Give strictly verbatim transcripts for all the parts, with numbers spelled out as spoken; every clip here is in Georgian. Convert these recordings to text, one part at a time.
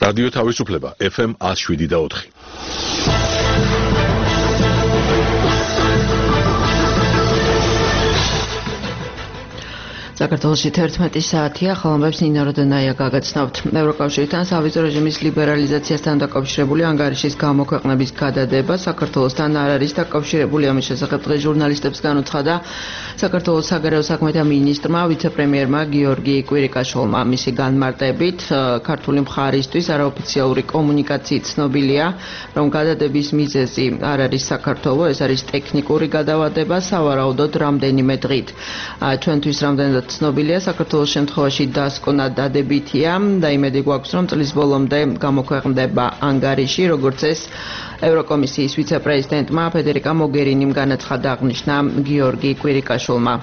რადიო თავისუფლება ეფ ემ one oh seven და four. საქართველოში თერთმეტი საათია, ხალხებს ნინო როდონაია გაგაცნობთ. ევროკავშირთან სავიზო რეჟიმის ლიბერალიზაციასთან დაკავშირებული ანგარიშის გამოქვეყნების გადადება საქართველოსთან არ არის დაკავშირებული. ამის შესახებ დღეს ჟურნალისტებს განუცხადა საქართველოს საგარეო საქმეთა მინისტრმა, ვიცე-პრემიერმა გიორგი კვირიკაშვილმა. მისი განმარტებით, ქართული მხარისთვის არაოფიციალური კომუნიკაციით ცნობილია, რომ გადადების მიზეზი არ არის საქართველო, ეს არის ტექნიკური გადავადება, სავარაუდოდ რამდენიმე დღით. ჩვენთვის რამდენად ცნობილია, საქართველოს შემთხვევაში დასკვნა დადებითია და იმედი გვაქვს, რომ წლის ბოლომდე გამოქვეყნდება ანგარიში, როგორც ეს ევროკომისიის ვიცე-პრეზიდენტმა ფედერიკა მოგერინიმ განაცხადა, აღნიშნა გიორგი კვირიკაშვილმა.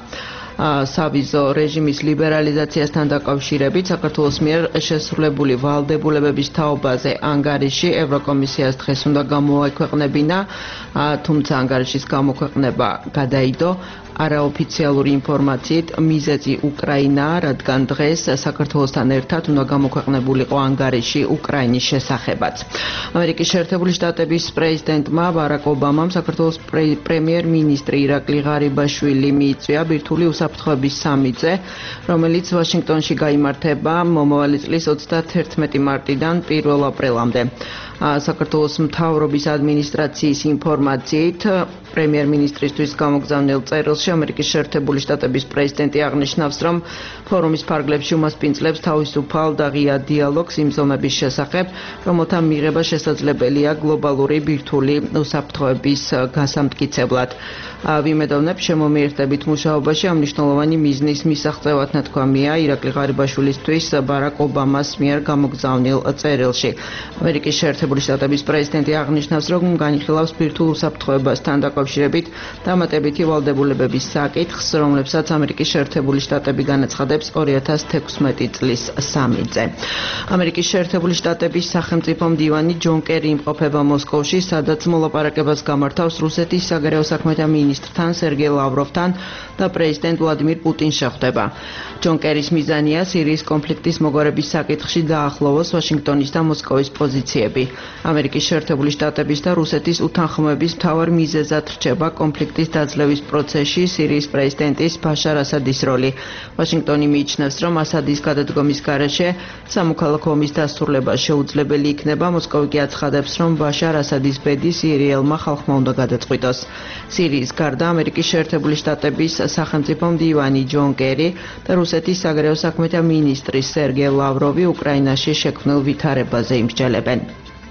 სავიზო რეჟიმის ლიბერალიზაციასთან დაკავშირებით საქართველოს მიერ შესრულებული ვალდებულებების თაობაზე ანგარიში ევროკომისიას დღეს უნდა გამოაქვეყნებინა, თუმცა ანგარიშის გამოქვეყნება გადაიდო. არაოფიციალური ინფორმაციით მიზეზი უკრაინაა, რადგან დღეს საქართველოსთან ერთად უნდა გამოქვეყნებულიყო ანგარიში უკრაინის შესახებაც. ამერიკის შეერთებული შტატების პრეზიდენტმა ბარაკ ობამამ საქართველოს პრემიერ-მინისტრი ირაკლი ღარიბაშვილი მიიწვია ბირთვული უსაფრთხოების სამიტზე, რომელიც ვაშინგტონში გაიმართება მომავალი წლის ოცდათერთმეტი მარტიდან პირველ აპრილამდე. საქართველოს მთავრობის ადმინისტრაციის ინფორმაციით, პრემიერ-მინისტრისთვის გამოგზავნილ წერილში ამერიკის შეერთებული შტატების პრეზიდენტი აღნიშნავს, რომ ფორუმის ფარგლებში უმასპინძლებს თავისუფალ და ღია დიალოგს იმ ზომების შესახებ, რომელთა მიღება შესაძლებელია გლობალური ბირთვული უსაფრთხოების გასამტკიცებლად. ვიმედოვნებ შემომიერთებით მუშაობაში ამ მნიშვნელოვანი მიზნის მისაღწევად ნათქვამია ირაკლი ღარიბაშვილისთვის ბარაკ ობამას მიერ გამოგზავნილ წერილში. ამერიკის შეერთებული შტატების პრეზიდენტი აღნიშნავს, რომ განიხილავს ბირთვულ უსაფრთხოებასთან დაკავშირებით დამატებითი ვალდებულებების საკითხს, რომლებსაც ამერიკის შეერთებული შტატები განაცხადებს ორი ათას თექვსმეტი წლის სამიტზე. ამერიკის შეერთებული შტატების სახელმწიფო მდივანი ჯონ კერი იმყოფება მოსკოვში, სადაც მოლაპარაკებას გამართავს რუსეთის საგარეო საქმეთა მინისტრთან სერგეი ლავროვთან და პრეზიდენტ ვლადიმირ პუტინს შეხვდება. ჯონ კერის მიზანია სირიის კონფლიქტის მოგვარების საკითხში დაახლოვოს ვაშინგტონის და მოსკოვის პოზიციები. ამერიკის შეერთებული შტატების და რუსეთის უთანხმოების მთავარ მიზეზად რჩება კონფლიქტის დაძლევის პროცესში სირიის პრეზიდენტის ბაშარ ასადის როლი. ვაშინგტონი მიიჩნევს, რომ ასადის გადადგომის გარეშე სამოქალაქო ომის დასრულება შეუძლებელი იქნება. მოსკოვი კი აცხადებს, რომ ბაშარ ასადის ბედი სირიელმა ხალხმა უნდა გადაწყვიტოს. სირიის გარდა ამერიკის შეერთებული შტატების სახელმწიფო მდივანი ჯონ კერი და რუსეთის საგარეო საქმეთა მინისტრი სერგეი ლავროვი უკრაინაში შექმნილ ვითარებაზე იმსჯელებენ.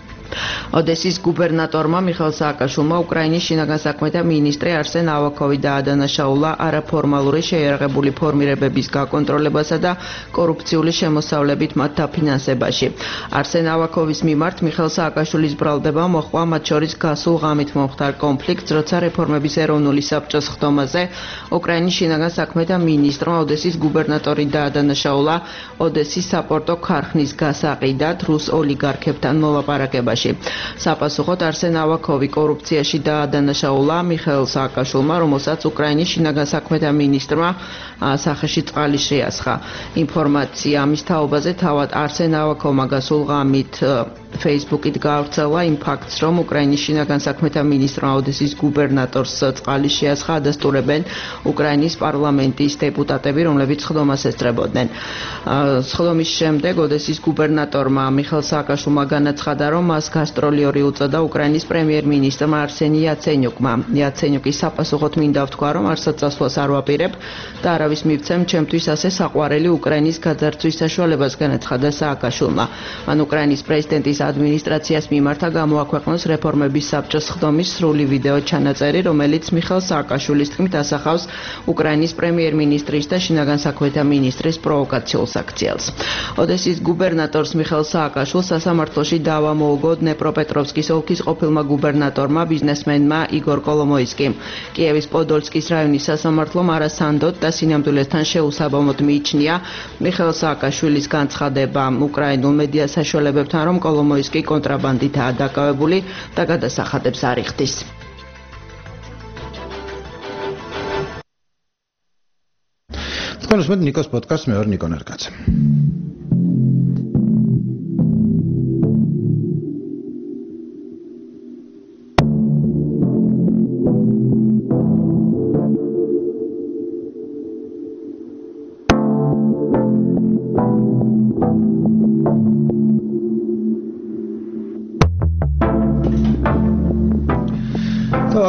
ოდესის გუბერნატორმა მიხეილ სააკაშვილმა უკრაინის შინაგან საქმეთა მინისტრი არსენ ავაკოვი დაადანაშაულა არაფორმალური შეიარაღებული ფორმირებების გაკონტროლებასა და კორუფციული შემოსავლებით მათ დაფინანსებაში. არსენ ავაკოვის მიმართ მიხეილ სააკაშვილის ბრალდება მოჰყვა მათ შორის გასულ ღამით მომხდარ კონფლიქტს, როცა რეფორმების ეროვნული საბჭოს ხდომაზე უკრაინის შინაგან საქმეთა მინისტრმა ოდესის გუბერნატორი დაადანაშაულა ოდესის საპორტო ქარხნის გასაყიდად რუს ოლიგარქებთან მოლაპარაკებაში. საპასუხოდ არსენ ავაკოვი კორუფციაში დაადანაშაულა მიხეილ სააკაშვილმა, რომელსაც უკრაინის შინაგან საქმეთა მინისტრმა სახეში წყალი შეასხა. ინფორმაცია ამის თაობაზე თავად არსენ ავაკოვმა გასულ ღამით Facebook-ით გაავრცელა იმ ფაქტს, რომ უკრაინის შინაგან საქმეთა მინისტრმა ოდესის გუბერნატორს წყალი შეასხა, ადასტურებენ უკრაინის პარლამენტის დეპუტატები, რომლებიც ხდომას ესწრებოდნენ. ხდომის შემდეგ ოდესის გუბერნატორმა მიხეილ სააკაშვილმა განაცხადა, რომ მას გასტროლიორი უწოდა უკრაინის პრემიერ-მინისტრმა არსენი იაცენიუკმა. იაცენიუკი საპასუხოდ მინდა ვთქვა, რომ არსად წასვლას არ ვაპირებ და არავის მივცემ ჩემთვის ასე საყვარელი უკრაინის გაძარცვის საშუალებას, განაცხადა სააკაშვილმა. მან უკრაინის პრეზიდენტის ადმინისტრაციას მიმართა გამოაქვეყნოს რეფორმების საბჭოს ხდომის სრული ვიდეო ჩანაწერი, რომელიც მიხეილ სააკაშვილის თქმით ასახავს უკრაინის პრემიერ-მინისტრის და შინაგან საქმეთა მინისტრის პროვოკაციულ აქციელს. ოდესის გუბერნატორს მიხეილ სააკაშვილს სასამართლოში დავა მოუგო დნეპროპეტროვსკის ოლქის ყოფილმა გუბერნატორმა ბიზნესმენმა იგორ კოლომოისკიმ. კიევის პოდოლსკის რაიონის სასამართლომ არასანდოდ და სინამდვილესთან შეუსაბამოდ მიიჩნია მიხეილ სააკაშვილის განცხადება უკრაინულ მედია საშუალებებთან, რომ კოლომოისკი კონტრაბანდითაა დაკავებული და გადასახადებს არ იხდის. თქვენ უსმენთ ნიკოს პოდკასტს, მე ვარ ნიკო ნარკაცი.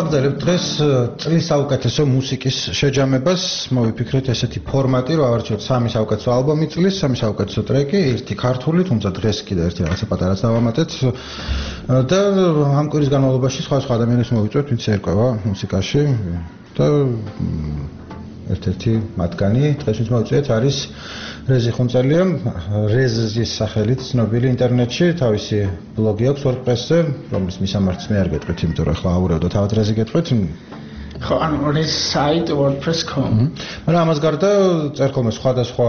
ვაგრძელებთ დღეს წლის საუკეთესო მუსიკის შეჯამებას. მოვიფიქრეთ ესეთი ფორმატი, რომ ავარჩიოთ სამი საუკეთესო ალბომი წლის, სამი საუკეთესო ტრეკი, ერთი ქართული, თუმცა დღეს კიდე ერთი რაღაცა პატარაც დავამატეთ. და ამ კვირის განმავლობაში სხვა სხვა ადამიანებს მოვიწვევთ, ვინც ერკვევა მუსიკაში და ერთ-ერთი მათგანი დღეს ვინც მოვიწვიეთ არის რეზი ხუნწელია, რეზის სახელით ცნობილი ინტერნეტში, თავისი ბლოგი აქვს WordPress-ზე, რომლის მისამართს მე არ გეტყვით, იმიტომ რომ ახლა აურევ და თავად რეზი გეტყვით. ხო, ანუ რეზ საიტ WordPress dot com. მაგრამ ამას გარდა წერს ხოლმე სხვადასხვა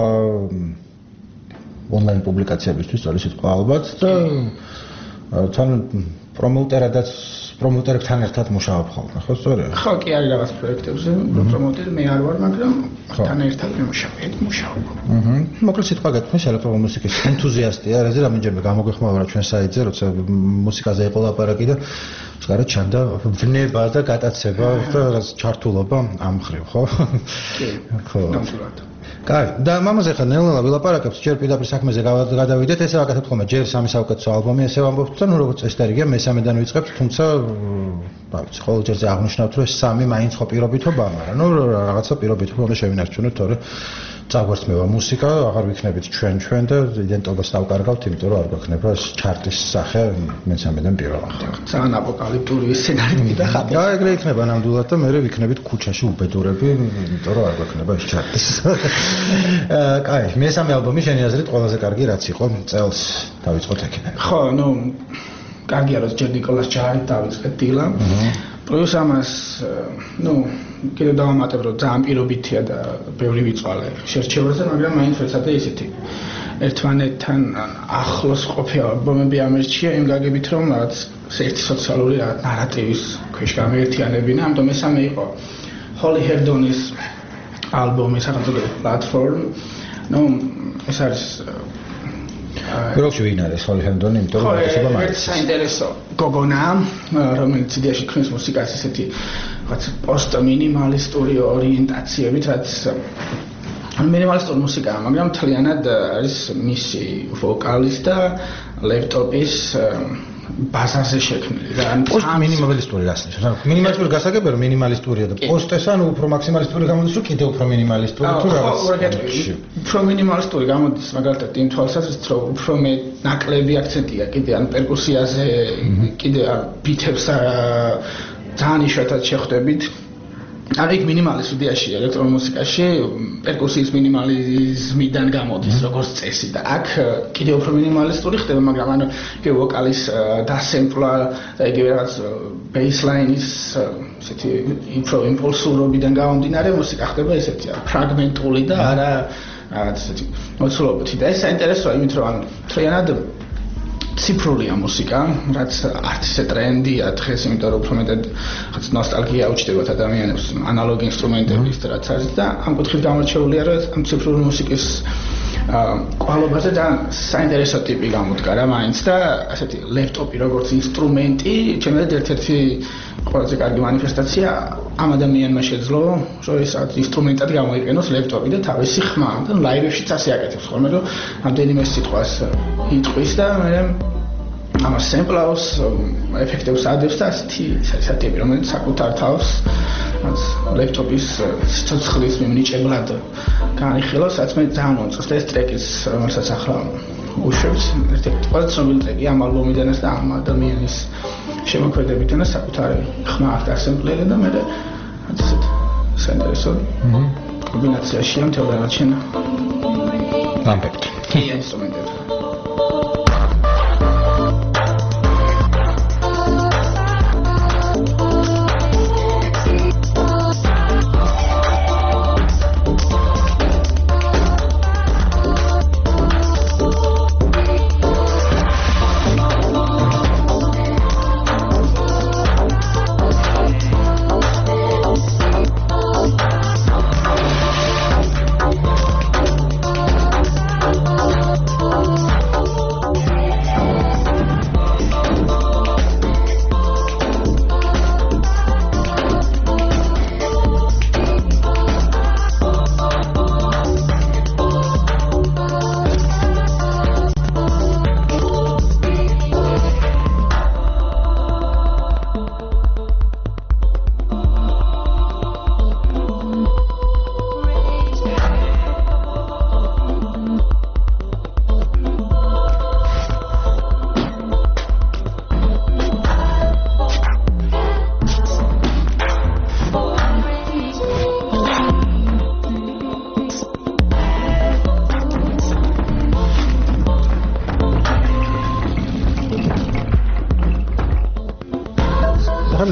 ონლაინ პუბლიკაციებისთვის, სწორი სიტყვა ალბათ და თან პრომოუტერადაც პრომოუტერებთან ერთად მუშაობ ხოლმე, ხო სწორია? ხო, კი არის რაღაც პროექტებზე, პრომოუტერი მე არ ვარ, მაგრამ თან ერთად მუშაობ, მუშაობ. აჰა. მოკლედ სიტყვა გეთქვი, ელექტრონული მუსიკის ენთუზიასტია, რაზე რამდენჯერმე გამოგეხმაურა ჩვენ საიტზე, როცა მუსიკაზე იყო ლაპარაკი და ზოგადად ჩანდა ვნება და გატაცება და რაღაც ჩართულობა ამ მხრივ, ხო? კი. ხო. ნამდვილად. კაი, და მამაზე ხა ნელ-ნელა ვილაპარაკებთ, ჯერ პირდაპირ საქმეზე გადავიდეთ, ესე ვაკეთებთ ხოლმე, ჯერ სამი საუკეთესო ალბომი, ესე ვამბობთ და ნუ როგორც წესდარიგია, მესამედან ვიწყებთ, თუმცა რა ვიცი, ყოველ ჯერზე აღნიშნავთ, რომ სამი მაინც ხო პირობითობა, მაგრამ ნუ რაღაცა პირობითობა უნდა შევინარჩუნოთ, თორე წაგვერთმევა მუსიკა, აღარ ვიქნებით ჩვენ ჩვენ და იდენტობას დავკარგავთ, იმიტომ რომ არ გვექნება ჩარტის სახე მესამედან პირველამდე. ძალიან აპოკალიფტური სცენარი და ხატი. და ეგრე იქნება ნამდვილად და მე ვიქნებით ქუჩაში უბედურები, იმიტომ რომ არ გვექნება ეს ჩარტის. კაი, მესამე ალბომი შენი აზრით ყველაზე კარგი რაც იყო წელს დავიწყოთ აქედან. ხო, ნუ კარგია რომ ჯერ ნიკოლას ჯარით დავიწყეთ დილა. პლუს ამას, ნუ კიდევ დავამატებ რომ ძალიან პირობითია და ბევრი ვიწვალე შერჩევაზე, მაგრამ მაინც ვეცადე ისეთი ერთმანეთთან ახლოს ყოფი ალბომები ამერჩია იმ გაგებით რომ რაღაც ერთი სოციალური ნარატივის ქვეშ გამეერთიანებინა, ამიტომ მესამე იყო Holly Herdonis ალბომი სახელმწიფო პლატფორმ. ნუ ეს არის გროქში ვინ არის Holly Herdonis, იმიტომ რომ ეს ალბომი არის საინტერესო გოგონა, რომელიც იდეაში ქმნის მუსიკას ისეთი რაღაც პოსტ-მინიმალისტური ორიენტაციებით, რაც მინიმალისტური მუსიკაა, მაგრამ მთლიანად არის მისი ვოკალის და ლეპტოპის ბაზაზე შექმნილი და პოსტ მინიმალისტური გასწრებს. მინიმალისტური გასაგებია რომ მინიმალისტურია და პოსტეს ანუ უფრო მაქსიმალისტური გამოდის რომ კიდევ უფრო მინიმალისტური თუ რაღაც. უფრო მინიმალისტური გამოდის მაგალითად იმ თვალსაზრისით რომ უფრო მე ნაკლები აქცენტია კიდე ან პერკუსიაზე, კიდე ან ბითებს ძალიან იშვიათად შეხვდებით. ანუ იქ მინიმალისტური იდეაში ელექტრონულ მუსიკაში პერკუსიის მინიმალიზმიდან გამოდის როგორც წესი და აქ კიდევ უფრო მინიმალისტური ხდება, მაგრამ ანუ იგი ვოკალის დასემპლა და იგივე რაღაც ბეისლაინის ესეთი უფრო იმპულსურობიდან გამომდინარე მუსიკა ხდება ესეთი ფრაგმენტული და არა რაღაც ესეთი მოცულობითი და ეს საინტერესოა იმით რომ ანუ მთლიანად ციფრულია მუსიკა, რაც არც ისე ტრენდია დღეს, იმიტომ რომ უფრო მეტად რაღაც ნოსტალგია უჩნდებათ ადამიანებს ანალოგი ინსტრუმენტების და რაც არის და ამ კუთხით გამორჩეულია რომ ამ ციფრული მუსიკის კვალობაზე და საინტერესო ტიპი გამოდგა რა მაინც და ასეთი ლეპტოპი როგორც ინსტრუმენტი, ჩემთვის ერთ-ერთი ყველაზე კარგი მანიფესტაცია ამ ადამიანმა შეძლო, რომ ის ინსტრუმენტად გამოიყენოს ლეპტოპი და თავისი ხმა და ლაივებში ასე აკეთებს ხოლმე რომ ამდენიმე სიტყვას იტყვის და მე ამას სემპლავს, ეფექტებს ადევს და ასეთი სატიპი, რომელიც საკუთარ თავს ლეპტოპის სიცოცხლის მიმნიჭებლად განიხილავს, რაც მე ძალიან მომწონს და ეს ტრეკის, რომელსაც ახლა უშვებს, ერთ-ერთი ყველაზე ცნობილი ტრეკი ამ ალბომიდანაც და ამ ადამიანის შემოქმედებიდან საკუთარი ხმა აქვს დასემპლელი და მე ასეთ საინტერესო კომბინაციაშია მთელ დანარჩენ ამბებთ. ინსტრუმენტები.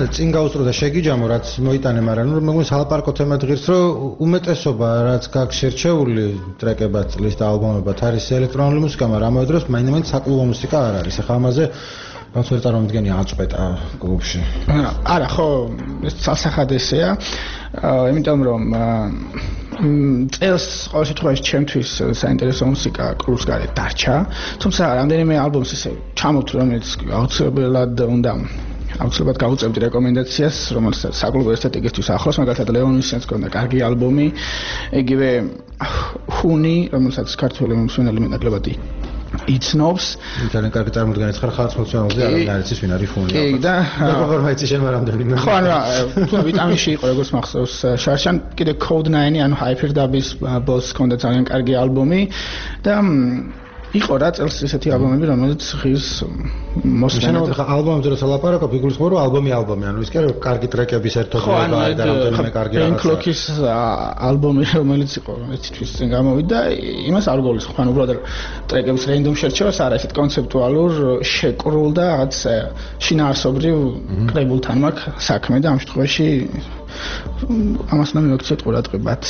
წინ გაუსწრო და შეგიჯამო რაც მოიტანე, მაგრამ ნუ მეგონა სალაპარაკო თემად ღირს, რომ უმეტესობა რაც გაქვს შერჩეული ტრეკებად, წლის და ალბომებად არის ელექტრონული მუსიკა, მაგრამ ამავე დროს მაინც საკლუბო მუსიკა არ არის. ახლა ამაზე რაც ვერ წარმოვიდგენი აწყვეტა კლუბში. არა, ხო, ეს სასახად ესეა. იმიტომ რომ წელს ყოველ შემთხვევაში ჩემთვის საინტერესო მუსიკა კლუბს გარეთ დარჩა. თუმცა რამდენიმე ალბომს ისე ჩამოვთვლი, რომელიც აუცილებლად უნდა აუცილებლად გავუწევდი რეკომენდაციას, რომელსაც საკლუბო ესთეტიკისთვის ახლოს, მაგალითად ლეონისიანს ქონდა კარგი ალბომი, იგივე ჰუნი, რომელსაც ქართველი მსმენელი მეტნაკლებად იცნობს. ძალიან კარგი წარმოდგენით ხარ ხალხმოსწავლეზე, არ არის ის ვინ არის ჰუნი. კი და როგორ მაიცი შენ რამდენიმე. ხო, ანუ თუ ვიტამინში იყო როგორც მახსოვს შარშან, კიდე Code nine, ანუ Hyperdub-ის ბოს ქონდა ძალიან კარგი ალბომი და იყო რა წელს ესეთი ალბომები, რომელიც ღირს მოსმენად. შენ ალბომებზე როცა ლაპარაკობ, იგულისხმება რომ ალბომი ალბომი, ანუ ის კი არა კარგი ტრეკების ერთობლივება და რამდენიმე კარგი რაღაცა. Pink Floyd-ის ალბომი, რომელიც იყო ერთი თვის წინ გამოვიდა, იმას არ გულისხმობ, ანუ უბრალოდ ტრეკების random შერჩევას არა, ესეთ კონცეპტუალურ, შეკრულ და რაღაც შინაარსობრივ კრებულთან მაქვს საქმე და ამ შემთხვევაში ამას უნდა მივაქციოთ ყურადღებაც.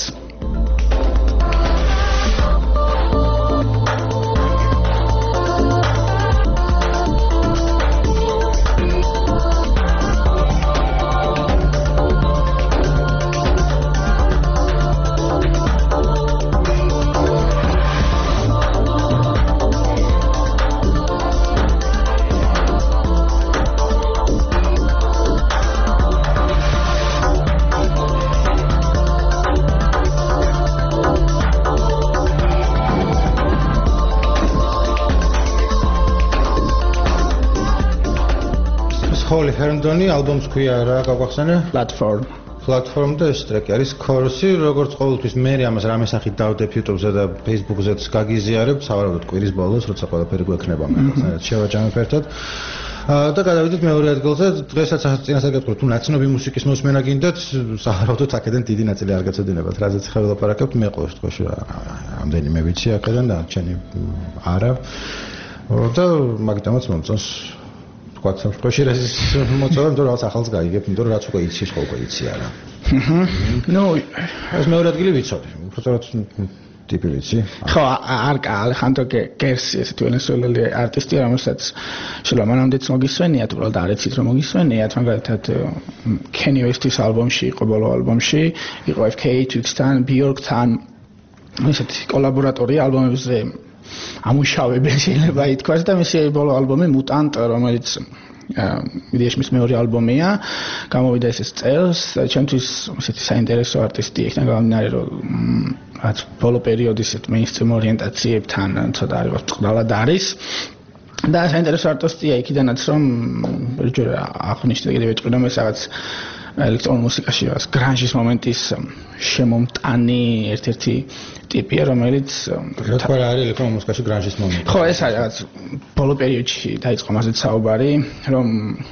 Holly Herndon-ი ალბომს ქვია რა გაგვახსენე? Platform. Platform და ეს ტრეკი არის Chorus-ი, როგორც ყოველთვის მე ამას რამე სახით დავდებ YouTube-ზე და Facebook-ზეც გაგიზიარებ, სავარაუდოდ კვირის ბოლოს, როცა ყველაფერი გვექნება მე ხალხს შევაჯამებ ერთად. და გადავიდეთ მეორე ადგილზე, დღესაც წინასწარ გეტყვით, თუ ნაცნობი მუსიკის მოსმენა გინდათ, სავარაუდოდ აქედან დიდი ნაწილი არ გაწოდინებათ, რაზეც ხა ვილაპარაკებთ, მე ყოველ შემთხვევაში რამდენიმე ვიცი აქედან და ჩემი არა. და მაგიტომაც მომწონს თქვა სამშობლოში რა ის მოწოვა, იმიტომ რომ რაღაც ახალს გაიგებ, იმიტომ რომ რაც უკვე იცი, ხო უკვე იცი არა. აჰა. ნუ ეს მეორე ადგილი ვიცოდი. უბრალოდ ტიპი ვიცი. ხო, არკა ალეხანდრო გერსი, ესეთი ვენესუელელი არტისტია, რომელსაც შეიძლება მანამდეც მოგისვენიათ, უბრალოდ არ იცით რომ მოგისვენიათ, მაგალითად Kanye West-ის ალბომში იყო ბოლო ალბომში, იყო F K Twigs-თან, Bjork-თან, ესეთი კოლაბორატორი ალბომებზე ამუშავებენ შეიძლება ითქვას და მისი ბოლო ალბომი Mutant, რომელიც მიდიაში მის მეორე ალბომია, გამოვიდა ეს წელს, ჩემთვის ესეთი საინტერესო არტისტი იქნა გამომდინარე რომ რაც ბოლო პერიოდის ეს mainstream ორიენტაციებთან ცოტა არ იყო წყდალად არის და საინტერესო არტისტია იქიდანაც რომ ჯერ აღნიშნე კიდევ ვიტყვი რომ ეს რაღაც ელექტრონულ მუსიკაში რაღაც გრანჟის მომენტის შემომტანი ერთ-ერთი ტიპია, რომელიც რა თქმა უნდა არის ელექტრონულ მუსიკაში გრანჟის მომენტი. ხო, ეს არის რაღაც ბოლო პერიოდში დაიწყო მასეც საუბარი, რომ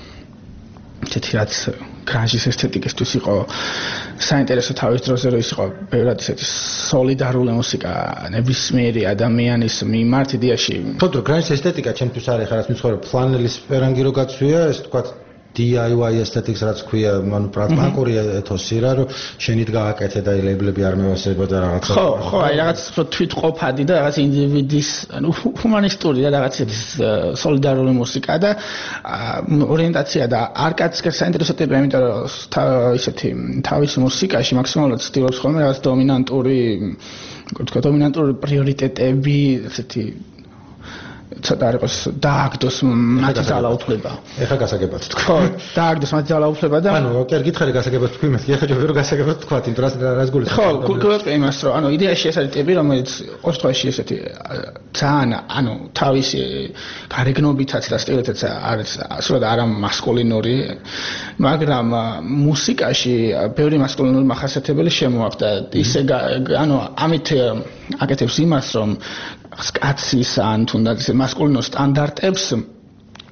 ესეთი რაც გრანჟის ესთეტიკისთვის იყო საინტერესო თავის დროზე, რომ ის იყო ბევრად ესეთი სოლიდარული მუსიკა ნებისმიერი ადამიანის მიმართ იდეაში. ხო, გრანჟის ესთეტიკა ჩემთვის არის ხარაც მიცხოვრებ ფლანელის პერანგი რო გაცვია, ეს თქვა D I Y aesthetics რაც ქვია, ანუ პრაქტიკული ეთოსი რა, რომ შენით გააკეთე და ლეიბლები არ მევასება და რაღაცა. ხო, ხო, აი რაღაც თვითყოფადი და რაღაც ინდივიდის, ანუ ჰუმანისტური და რაღაც სოლიდარული მუსიკა და ორიენტაცია და არკაც კი საინტერესო ტიპია, იმიტომ რომ ისეთი თავის მუსიკაში მაქსიმალურად ცდილობს ხოლმე რაღაც დომინანტური, როგორ თქვა, დომინანტური პრიორიტეტები, ესეთი ცოტა არ იყოს დააგდოს მათი ძალაუფლება. ეხა გასაგებად თქვა. ხო, დააგდოს მათი ძალაუფლება და ანუ კი არ გითხარი გასაგებად თქვი მე, ეხა ჯერ ვერ გასაგებად თქვა, იმიტომ რომ რას გულისხმობ. ხო, გულისხმობ იმას, რომ ანუ იდეაში ეს არის ტიპი, რომელიც ყოველ შემთხვევაში ესეთი ძალიან, ანუ თავისი გარეგნობითაც და სტილითაც არის სულად არა მასკულინური, მაგრამ მუსიკაში ბევრი მასკულინური მახასიათებელი შემოაქვს და ისე ანუ ამით აკეთებს იმას, რომ კაცის ან თუნდაც მასკულინურ სტანდარტებს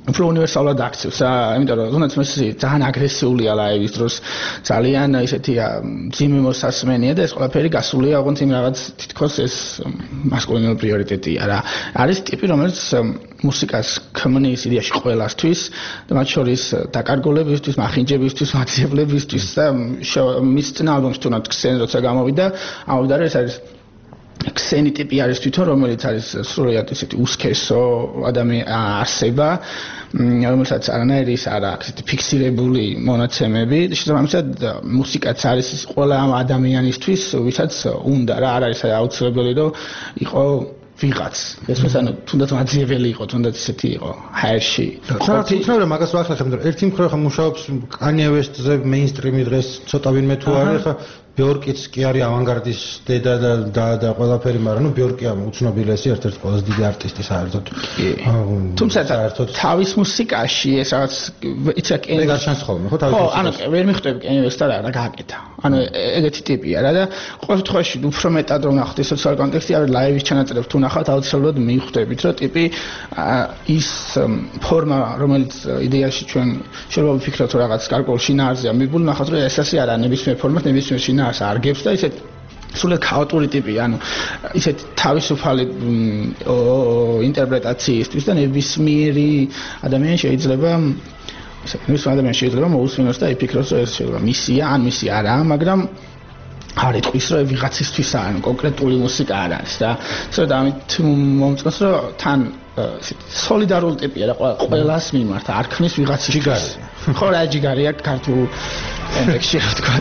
უფრო უნივერსალურად აქცევს, იმიტომ რომ თუნდაც მისი ძალიან აგრესიულია ლაივის დროს, ძალიან ისეთი ძიმე მოსასმენია და ეს ყველაფერი გასულია ოღონდ იმ რაღაც თითქოს ეს მასკულინური პრიორიტეტია რა. არის ტიპი, რომელიც მუსიკას ქმნის იდეაში ყველასთვის და მათ შორის დაკარგულებისთვის, მახინჯებისთვის, მაციებლებისთვის და მის წინა ალბომში თუნდაც ქსენი როცა გამოვიდა, ამბობდა რომ ეს არის ქსენი ტიპი არის თვითონ, რომელიც არის სრულიად ისეთი უსქესო ადამიანი არსება, რომელსაც არანაირი ის არ აქვს ისეთი ფიქსირებული მონაცემები და შესაბამისად მუსიკაც არის ყველა ამ ადამიანისთვის, ვისაც უნდა რა, არ არის აუცილებელი რომ იყო ვიღაც. ეს ანუ თუნდაც მაძიებელი იყო, თუნდაც ისეთი იყო ჰაერში. რაღაც უცნაური რომ მაგას ვახერხებ, მაგრამ ერთი მხრივ ხა მუშაობს კანიე ვესტზე მეინსტრიმი დღეს ცოტა ვინმე თუ არის ხა ბიორკიც კი არის ავანგარდის დედა და და ყველაფერი, მაგრამ ნუ ბიორკია უცნობილესი ერთ-ერთი ყველაზე დიდი არტისტი საერთოდ. თუმცა თავის მუსიკაში ეს რაღაც იცი კენი ეგ არ ჩანს ხოლმე, ხო თავის მუსიკაში. ხო, ანუ ვერ მიხვდები კენი ვესტა რა გააკეთა. ანუ ეგეთი ტიპია რა და ყოველ შემთხვევაში უფრო მეტად რომ ნახოთ ეს სოციალური კონტექსტი, არის ლაივის ჩანაწერებს თუ ნახავთ, აუცილებლად მიხვდებით, რომ ტიპი ის ფორმა, რომელიც იდეაში ჩვენ შეიძლება ვიფიქროთ რომ რაღაც გარკვეულ შინაარსია მიბული, ნახოთ რომ ეს ასე არა, ნებისმიერ ფორმას ნებისმიერ შინაარსს არგებს და ისეთ სულ ქაოტური ტიპია, ანუ ისეთ თავისუფალი ინტერპრეტაციისთვის და ნებისმიერი ადამიანი შეიძლება ისე ნებისმიერ ადამიანს შეიძლება მოусმინოს და იფიქროს რომ ეს შეიძლება მისია, ან მისია არაა, მაგრამ არ იტყვის რომ ვიღაცისთვისა, ანუ კონკრეტული მუსიკა არ არის და სწორედ ამით მომწონს რომ თან სოლიდარული ტიპია და ყველას მიმართ არ ქმნის ვიღაცის ჯიგარი. ხო რა ჯიგარია ქართულ კონტექსტში რა თქვა.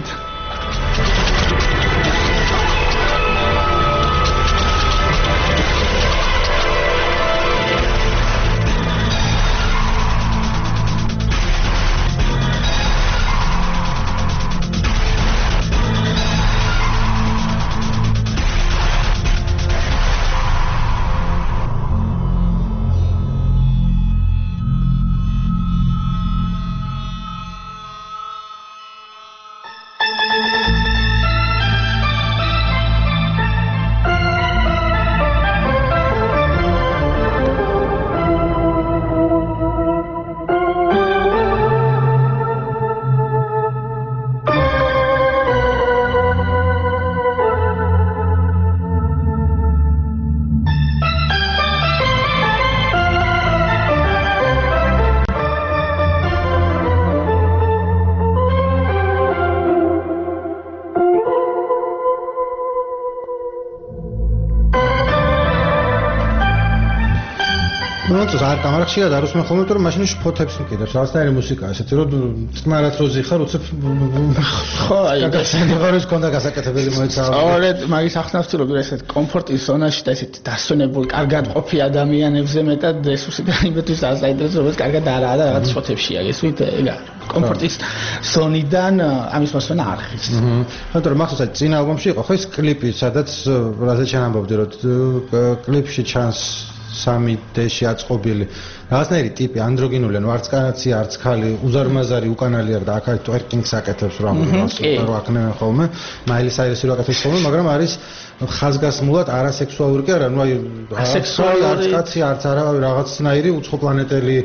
არ გამარხშია და არ უსმენ ხოლმე, რომ მაშინ შფოთებს მკიდებს. რაღაცნაირი მუსიკაა ესეთი, რომ წნარად როზი ხარ, უცებ ხო, აი გასაგებაროს კონდა გასაკეთებელი მოეცავა. სწორედ მაგის ახსნას ვცდილობ, რომ ესეთ კომფორტის ზონაში და ესეთ დასვენებული, კარგად ყოფი ადამიანებზე მეტად რესურსიდან იმეთვის ასაინტერესო, რომელიც კარგად არაა და რაღაც შფოთებშია. ესვით ეგ არის. კომფორტის ზონიდან ამის მოსვენა არ ხის. ანუ რომ მახსოვს წინა ალბომში იყო ხო ეს კლიპი, სადაც რაზეც ჩანამბობდი, რომ კლიპში ჩანს სამი დეში აწყობილი რაღაცნაირი ტიპი ანდროგინული, ანუ არც კაცი, არც ხალი, უზარმაზარი, უკანალი არ და აქ არის ტვერკინგს აკეთებს რა ამას რო აკნევენ ხოლმე, მაილი საირისი რო აკეთებს ხოლმე, მაგრამ არის ხაზგასმულად არასექსუალური კი არა, ანუ აი ასექსუალური არც კაცი, არც არა რაღაცნაირი უცხოპლანეტელი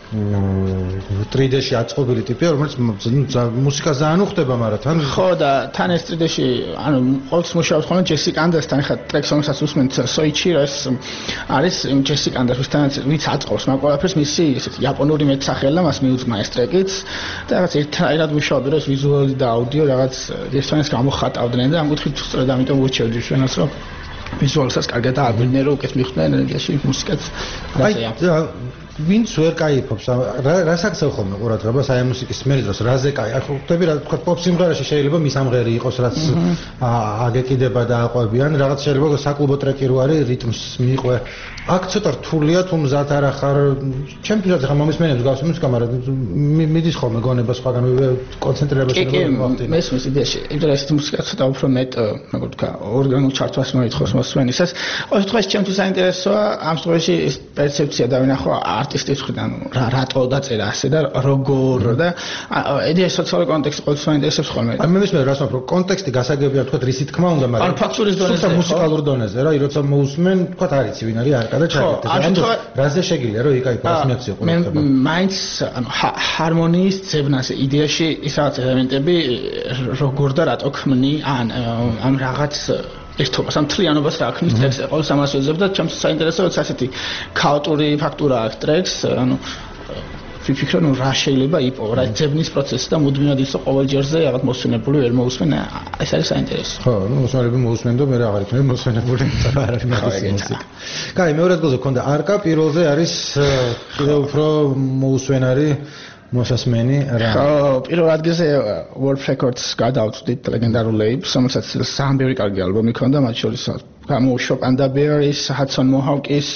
ტრიდეში აწყობილი ტიპია, რომელიც მუსიკას ძალიან უხდება, მაგრამ თან ხო და თან ეს ტრიდეში, ანუ ყოველთვის მუშაობს ხოლმე ჯესიკა ანდერსთან, ხა ტრეკს რომელსაც usmენთ სოიჩი, ეს არის ჯესიკა ანდერს, ვინც აწყობს მაგ ყველაფერს, მისი ესეთი იაპონური მეტსახელი და მას მიუძმა ეს ტრეკიც და რაღაც ერთად მუშაობდნენ, რომ ეს ვიზუალი და აუდიო რაღაც ერთმანეთს გამოხატავდნენ და ამ კუთხით სწორედ ამიტომ ვუჩევდი ჩვენას, რომ ვიზუალსაც კარგად აგვიდნენ, რომ უკეთ მიხვდნენ ენერგიაში მუსიკაც რაღაცაა. ვინც ვერ кайფობს რას აქცევ ხოლმე ყურადღებას აი მუსიკის მერი დროს რაზე кай ახ ხვდები რა თქვა პოპ სიმღერაში შეიძლება მის ამღერი იყოს რაც აგეკიდება და აყვებიან რაღაც შეიძლება საკლუბო ტრეკი რო არის რიტმს მიყვე აქ ცოტა რთულია თუ მზად არ ახარ ჩემთვის ახლა მომისმენებს გავს მუსიკა მაგრამ მიდის ხოლმე გონება სხვაგან კონცენტრირება შეიძლება მოხდინო მესმის იდეაში იმიტომ რომ ეს მუსიკა ცოტა უფრო მეტ როგორ თქვა ორგანულ ჩართვას მოითხოვს მოსვენისას ყოველ შემთხვევაში ჩემთვის საინტერესოა ამ შემთხვევაში ეს პერცეფცია დავინახო არტისტის მხრიდან რა რატო დაწერა ასე და როგორ და იდეა სოციალური კონტექსტი ყოველთვის მაინტერესებს ხოლმე. აი მე მისმენ რას ვამბობ, კონტექსტი გასაგებია თქვა რისით თქმა უნდა, მაგრამ ან ფაქტურის დონეზე, მუსიკალურ დონეზე რა, როცა მოусმენ, თქვა არ იცი ვინ არის არკა და ჩაკეტეს. ანუ რაზე შეგიძლია რომ იქ აი პრასმიაქცია ყველა ხდება. მე მაინც ანუ ჰარმონიის ძებნას იდეაში ისაც ელემენტები როგორ და რატო ქმნი ან ამ რაღაც ერთობას ამ თლიანობას რა ქმნის ტექსტი ყოველს ამას ვეძებ და ჩემს საინტერესო როცა ასეთი ქაოტური ფაქტურა აქვს ტრეკს ანუ ვიფიქრე ნუ რა შეიძლება იპოვო რა ძებნის პროცესი და მუდმივად ისო ყოველ ჯერზე რაღაც მოსვენებული ვერ მოусმენ ეს არის საინტერესო ხო ნუ მოსვენები მოусმენ და მე აღარ იქნება მოსვენებული და არ არის მაგის მუსიკა. კაი მეორე ადგილზე გქონდა არკა პირველზე არის კიდევ უფრო მოусვენარი მოსასმენი რა. ხო, პირველ ადგილზე World Records გადავწვდით ლეგენდარულ ლეიბლს, რომელსაც სამი ბევრი კარგი ალბომი ჰქონდა, მათ შორის გამოუშვა Panda Bear-ის, Hudson Mohawk-ის,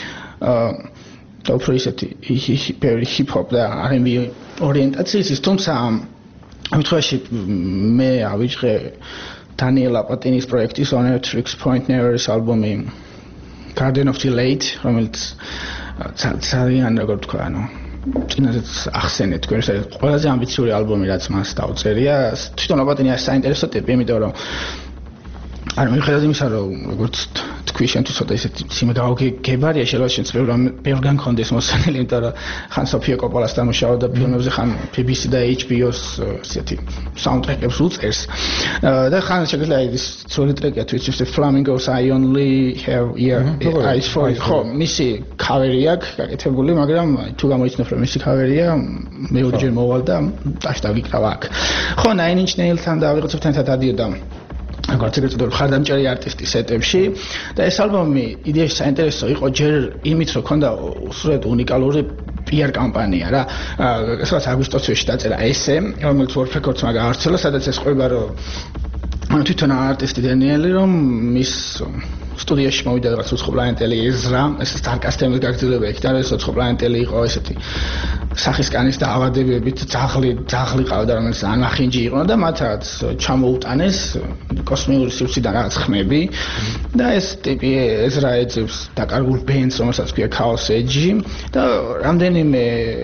და უფრო ისეთი ბევრი hip-hop და R and B ორიენტაციის, თუმცა ამ შემთხვევაში მე ავიჭრე Daniel Apatinis პროექტის On a Tricks Point Never-ის ალბომი Garden of Delight, რომელიც ძალიან როგორ თქვა, ანუ წინაზეც ახსენეთ თქვენ ეს ყველაზე ამბიციური ალბომი რაც მას დაუწერია თვითონ აპატინი არის საინტერესო ტიპი იმიტომ რომ არ მიხედავთ იმისა რომ როგორც თქვი შენ თუ ცოტა ისეთი სიმეგაო გებარია შეიძლება შენ ბევრ ბევრგან კონდეს მოსანილი იმიტომ რომ ხან სოფია კოპოლას დამუშავდა ფილმებზე ხან B B C და H B O-ს ისეთი საუნდტრეკებს უწერს და ხან შეგვიძლია ის ძველი ტრეკია თუ იცის Flamingos I Only Have Ear Eyes For You ხო მისი ქავერი აქვს გაკეთებული მაგრამ თუ გამოიცნოთ რომ მისი ქავერია მეორეჯერ მოვალ და ტაშტა ვიკრავა აქ ხო Nine Inch Nails-თან და ვიღაცებთან ერთად ადიოდა როგორც ეგრეთო ხარდამჭერი არტისტი სეტებში და ეს ალბომი იდეაში საინტერესო იყო ჯერ იმით რომ ქონდა უსურვეთ უნიკალური პიარ კამპანია რა სადაც აგვისტოსში დაწერა ესე რომელიც World Records-მა გაავრცელა სადაც ეს ყვება რომ ანუ თვითონ არტისტი დანიელი რომ მის სტუდიაში მოვიდა რაღაც უცხოპლანეტელი ეზრა ეს სტარკასტემის გაგრძელება იქ და ეს უცხოპლანეტელი იყო ესეთი სახისკანის და ავადებებით ძაღლი ძაღლი ყავდა რომელიც ანახინჯი იყო და მათაც ჩამოუტანეს კოსმიური სივრციდან რაღაც ხმები და ეს ტიპი ეზრა ეძებს დაკარგულ ბენდს რომელსაც ქვია Chaos Edge და რამდენიმე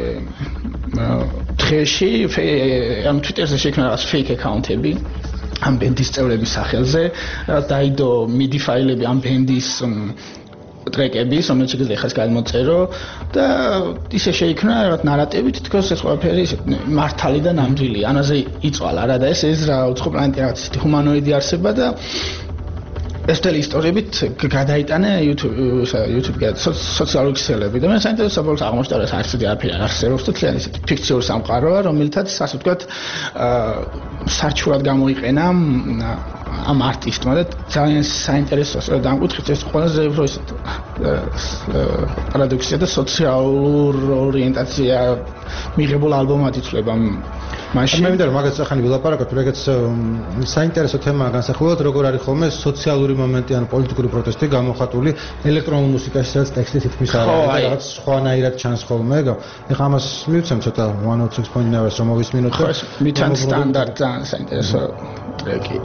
დღეში ამ Twitter-ზე შექმნა რაღაც fake account-ები ამ ბენდის წევრების სახელზე დაიდო MIDI ფაილები ამ ბენდის ტრეკების რომელიც შეიძლება ხას გადმოწერო და ისე შეიქმნა რაღაც ნარატივით თქოს ეს ყველაფერი ისე მართალი და ნამდვილი ანაზე იწვალა რა და ეს ეზრა უცხოპლანეტი რაღაც ისეთი ჰუმანოიდი არსება და ეს თელი ისტორიებით გადაიტანა YouTube YouTube-ზე სოციალური ქსელები და მე საინტერესო ბოლოს აღმოჩნდა რომ არც ისეთი არაფერი არ არსებობს და თლიანი ისეთი ფიქციური სამყაროა რომელთაც ასე ვთქვათ სარჩურად გამოიყენა ამ არტისტმა და ძალიან საინტერესოა სწორედ ამ კუთხით ეს ყველაზე უფრო ისეთ პარადოქსია და სოციალურ ორიენტაცია მიღებულ ალბომად ითვლება მაშინ მე მინდა რომ მაგაც ახალი ვილაპარაკოთ რეგეც საინტერესო თემაა განსახილველად როგორ არის ხოლმე სოციალური მომენტი ან პოლიტიკური პროტესტი გამოხატული ელექტრონულ მუსიკაში სადაც ტექსტი თითქმის არ არის და რაღაც სხვანაირად ჩანს ხოლმე ეხლა ამას მივცემ ცოტა one oh six point nine-ს რომ მოვისმინოთ და მითან სტანდარტ ძალიან საინტერესო ტრეკი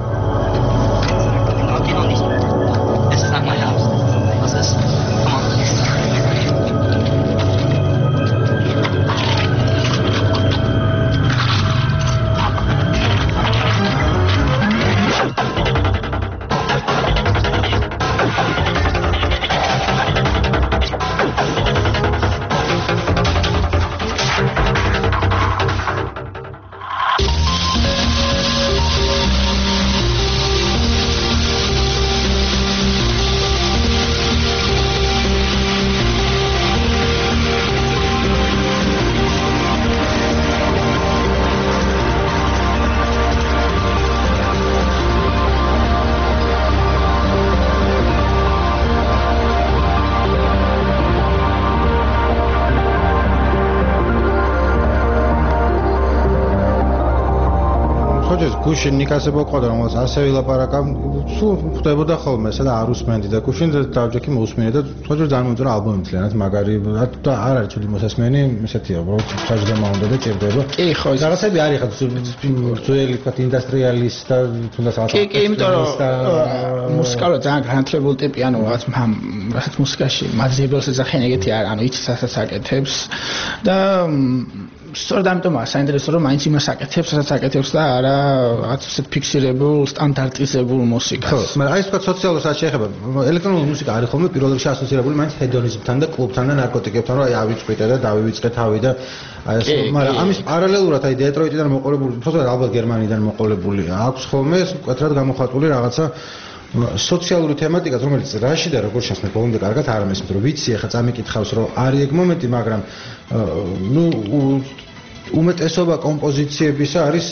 This is not my house. What's this? Come on. გუშინ ნიკასებო ყოდა რომელსაც ასე ვილაპარაკა სულ ხვდებოდა ხოლმე ესა და არ უსმენდი და გუშინ დავჯექი მოусმინე და თქო ძალიან მომწონდა ალბომი მთლიანად მაგარი და არ არის ცუდი მოსასმენი ესეთია უბრალოდ საჯდომა უნდა და ჭირდება კი ხო რაღაცები არის ხა ძველი თქვა ინდუსტრიალის და თუნდაც რაღაცა კი კი იმიტომ რომ მუსიკა რა ძალიან განათლებული ტიპი ანუ რაღაც რაღაც მუსიკაში მაძიებელს ეძახიან ეგეთი არ ანუ იცის ასაც აკეთებს და სწორედ ამიტომაა საინტერესო რომ მაინც იმას აკეთებს რასაც აკეთებს და არა რაღაც ისეთ ფიქსირებულ სტანდარტიზებულ მუსიკას ხო მაგრამ აი ეს თქვა სოციალურ რაც შეეხება ელექტრონული მუსიკა არის ხოლმე პირველ რიგში ასოცირებული მაინც ჰედონიზმთან და კლუბთან და ნარკოტიკებთან რომ აი ავიწყვიტე და დავივიწყე თავი და აი ეს მაგრამ ამის პარალელურად აი დეტროიტიდან მოყოლებული უბრალოდ ალბათ გერმანიიდან მოყოლებული აქვს ხოლმე მკვეთრად გამოხატული რაღაცა სოციალური თემატიკა რომელიც რაში და როგორ შეეხება ბოლომდე კარგად არ ამესმით რომ ვიცი ახლა წამიკითხავს რომ არის ეგ მომენტი მაგრამ ნუ უმეტესობა კომპოზიციებისა არის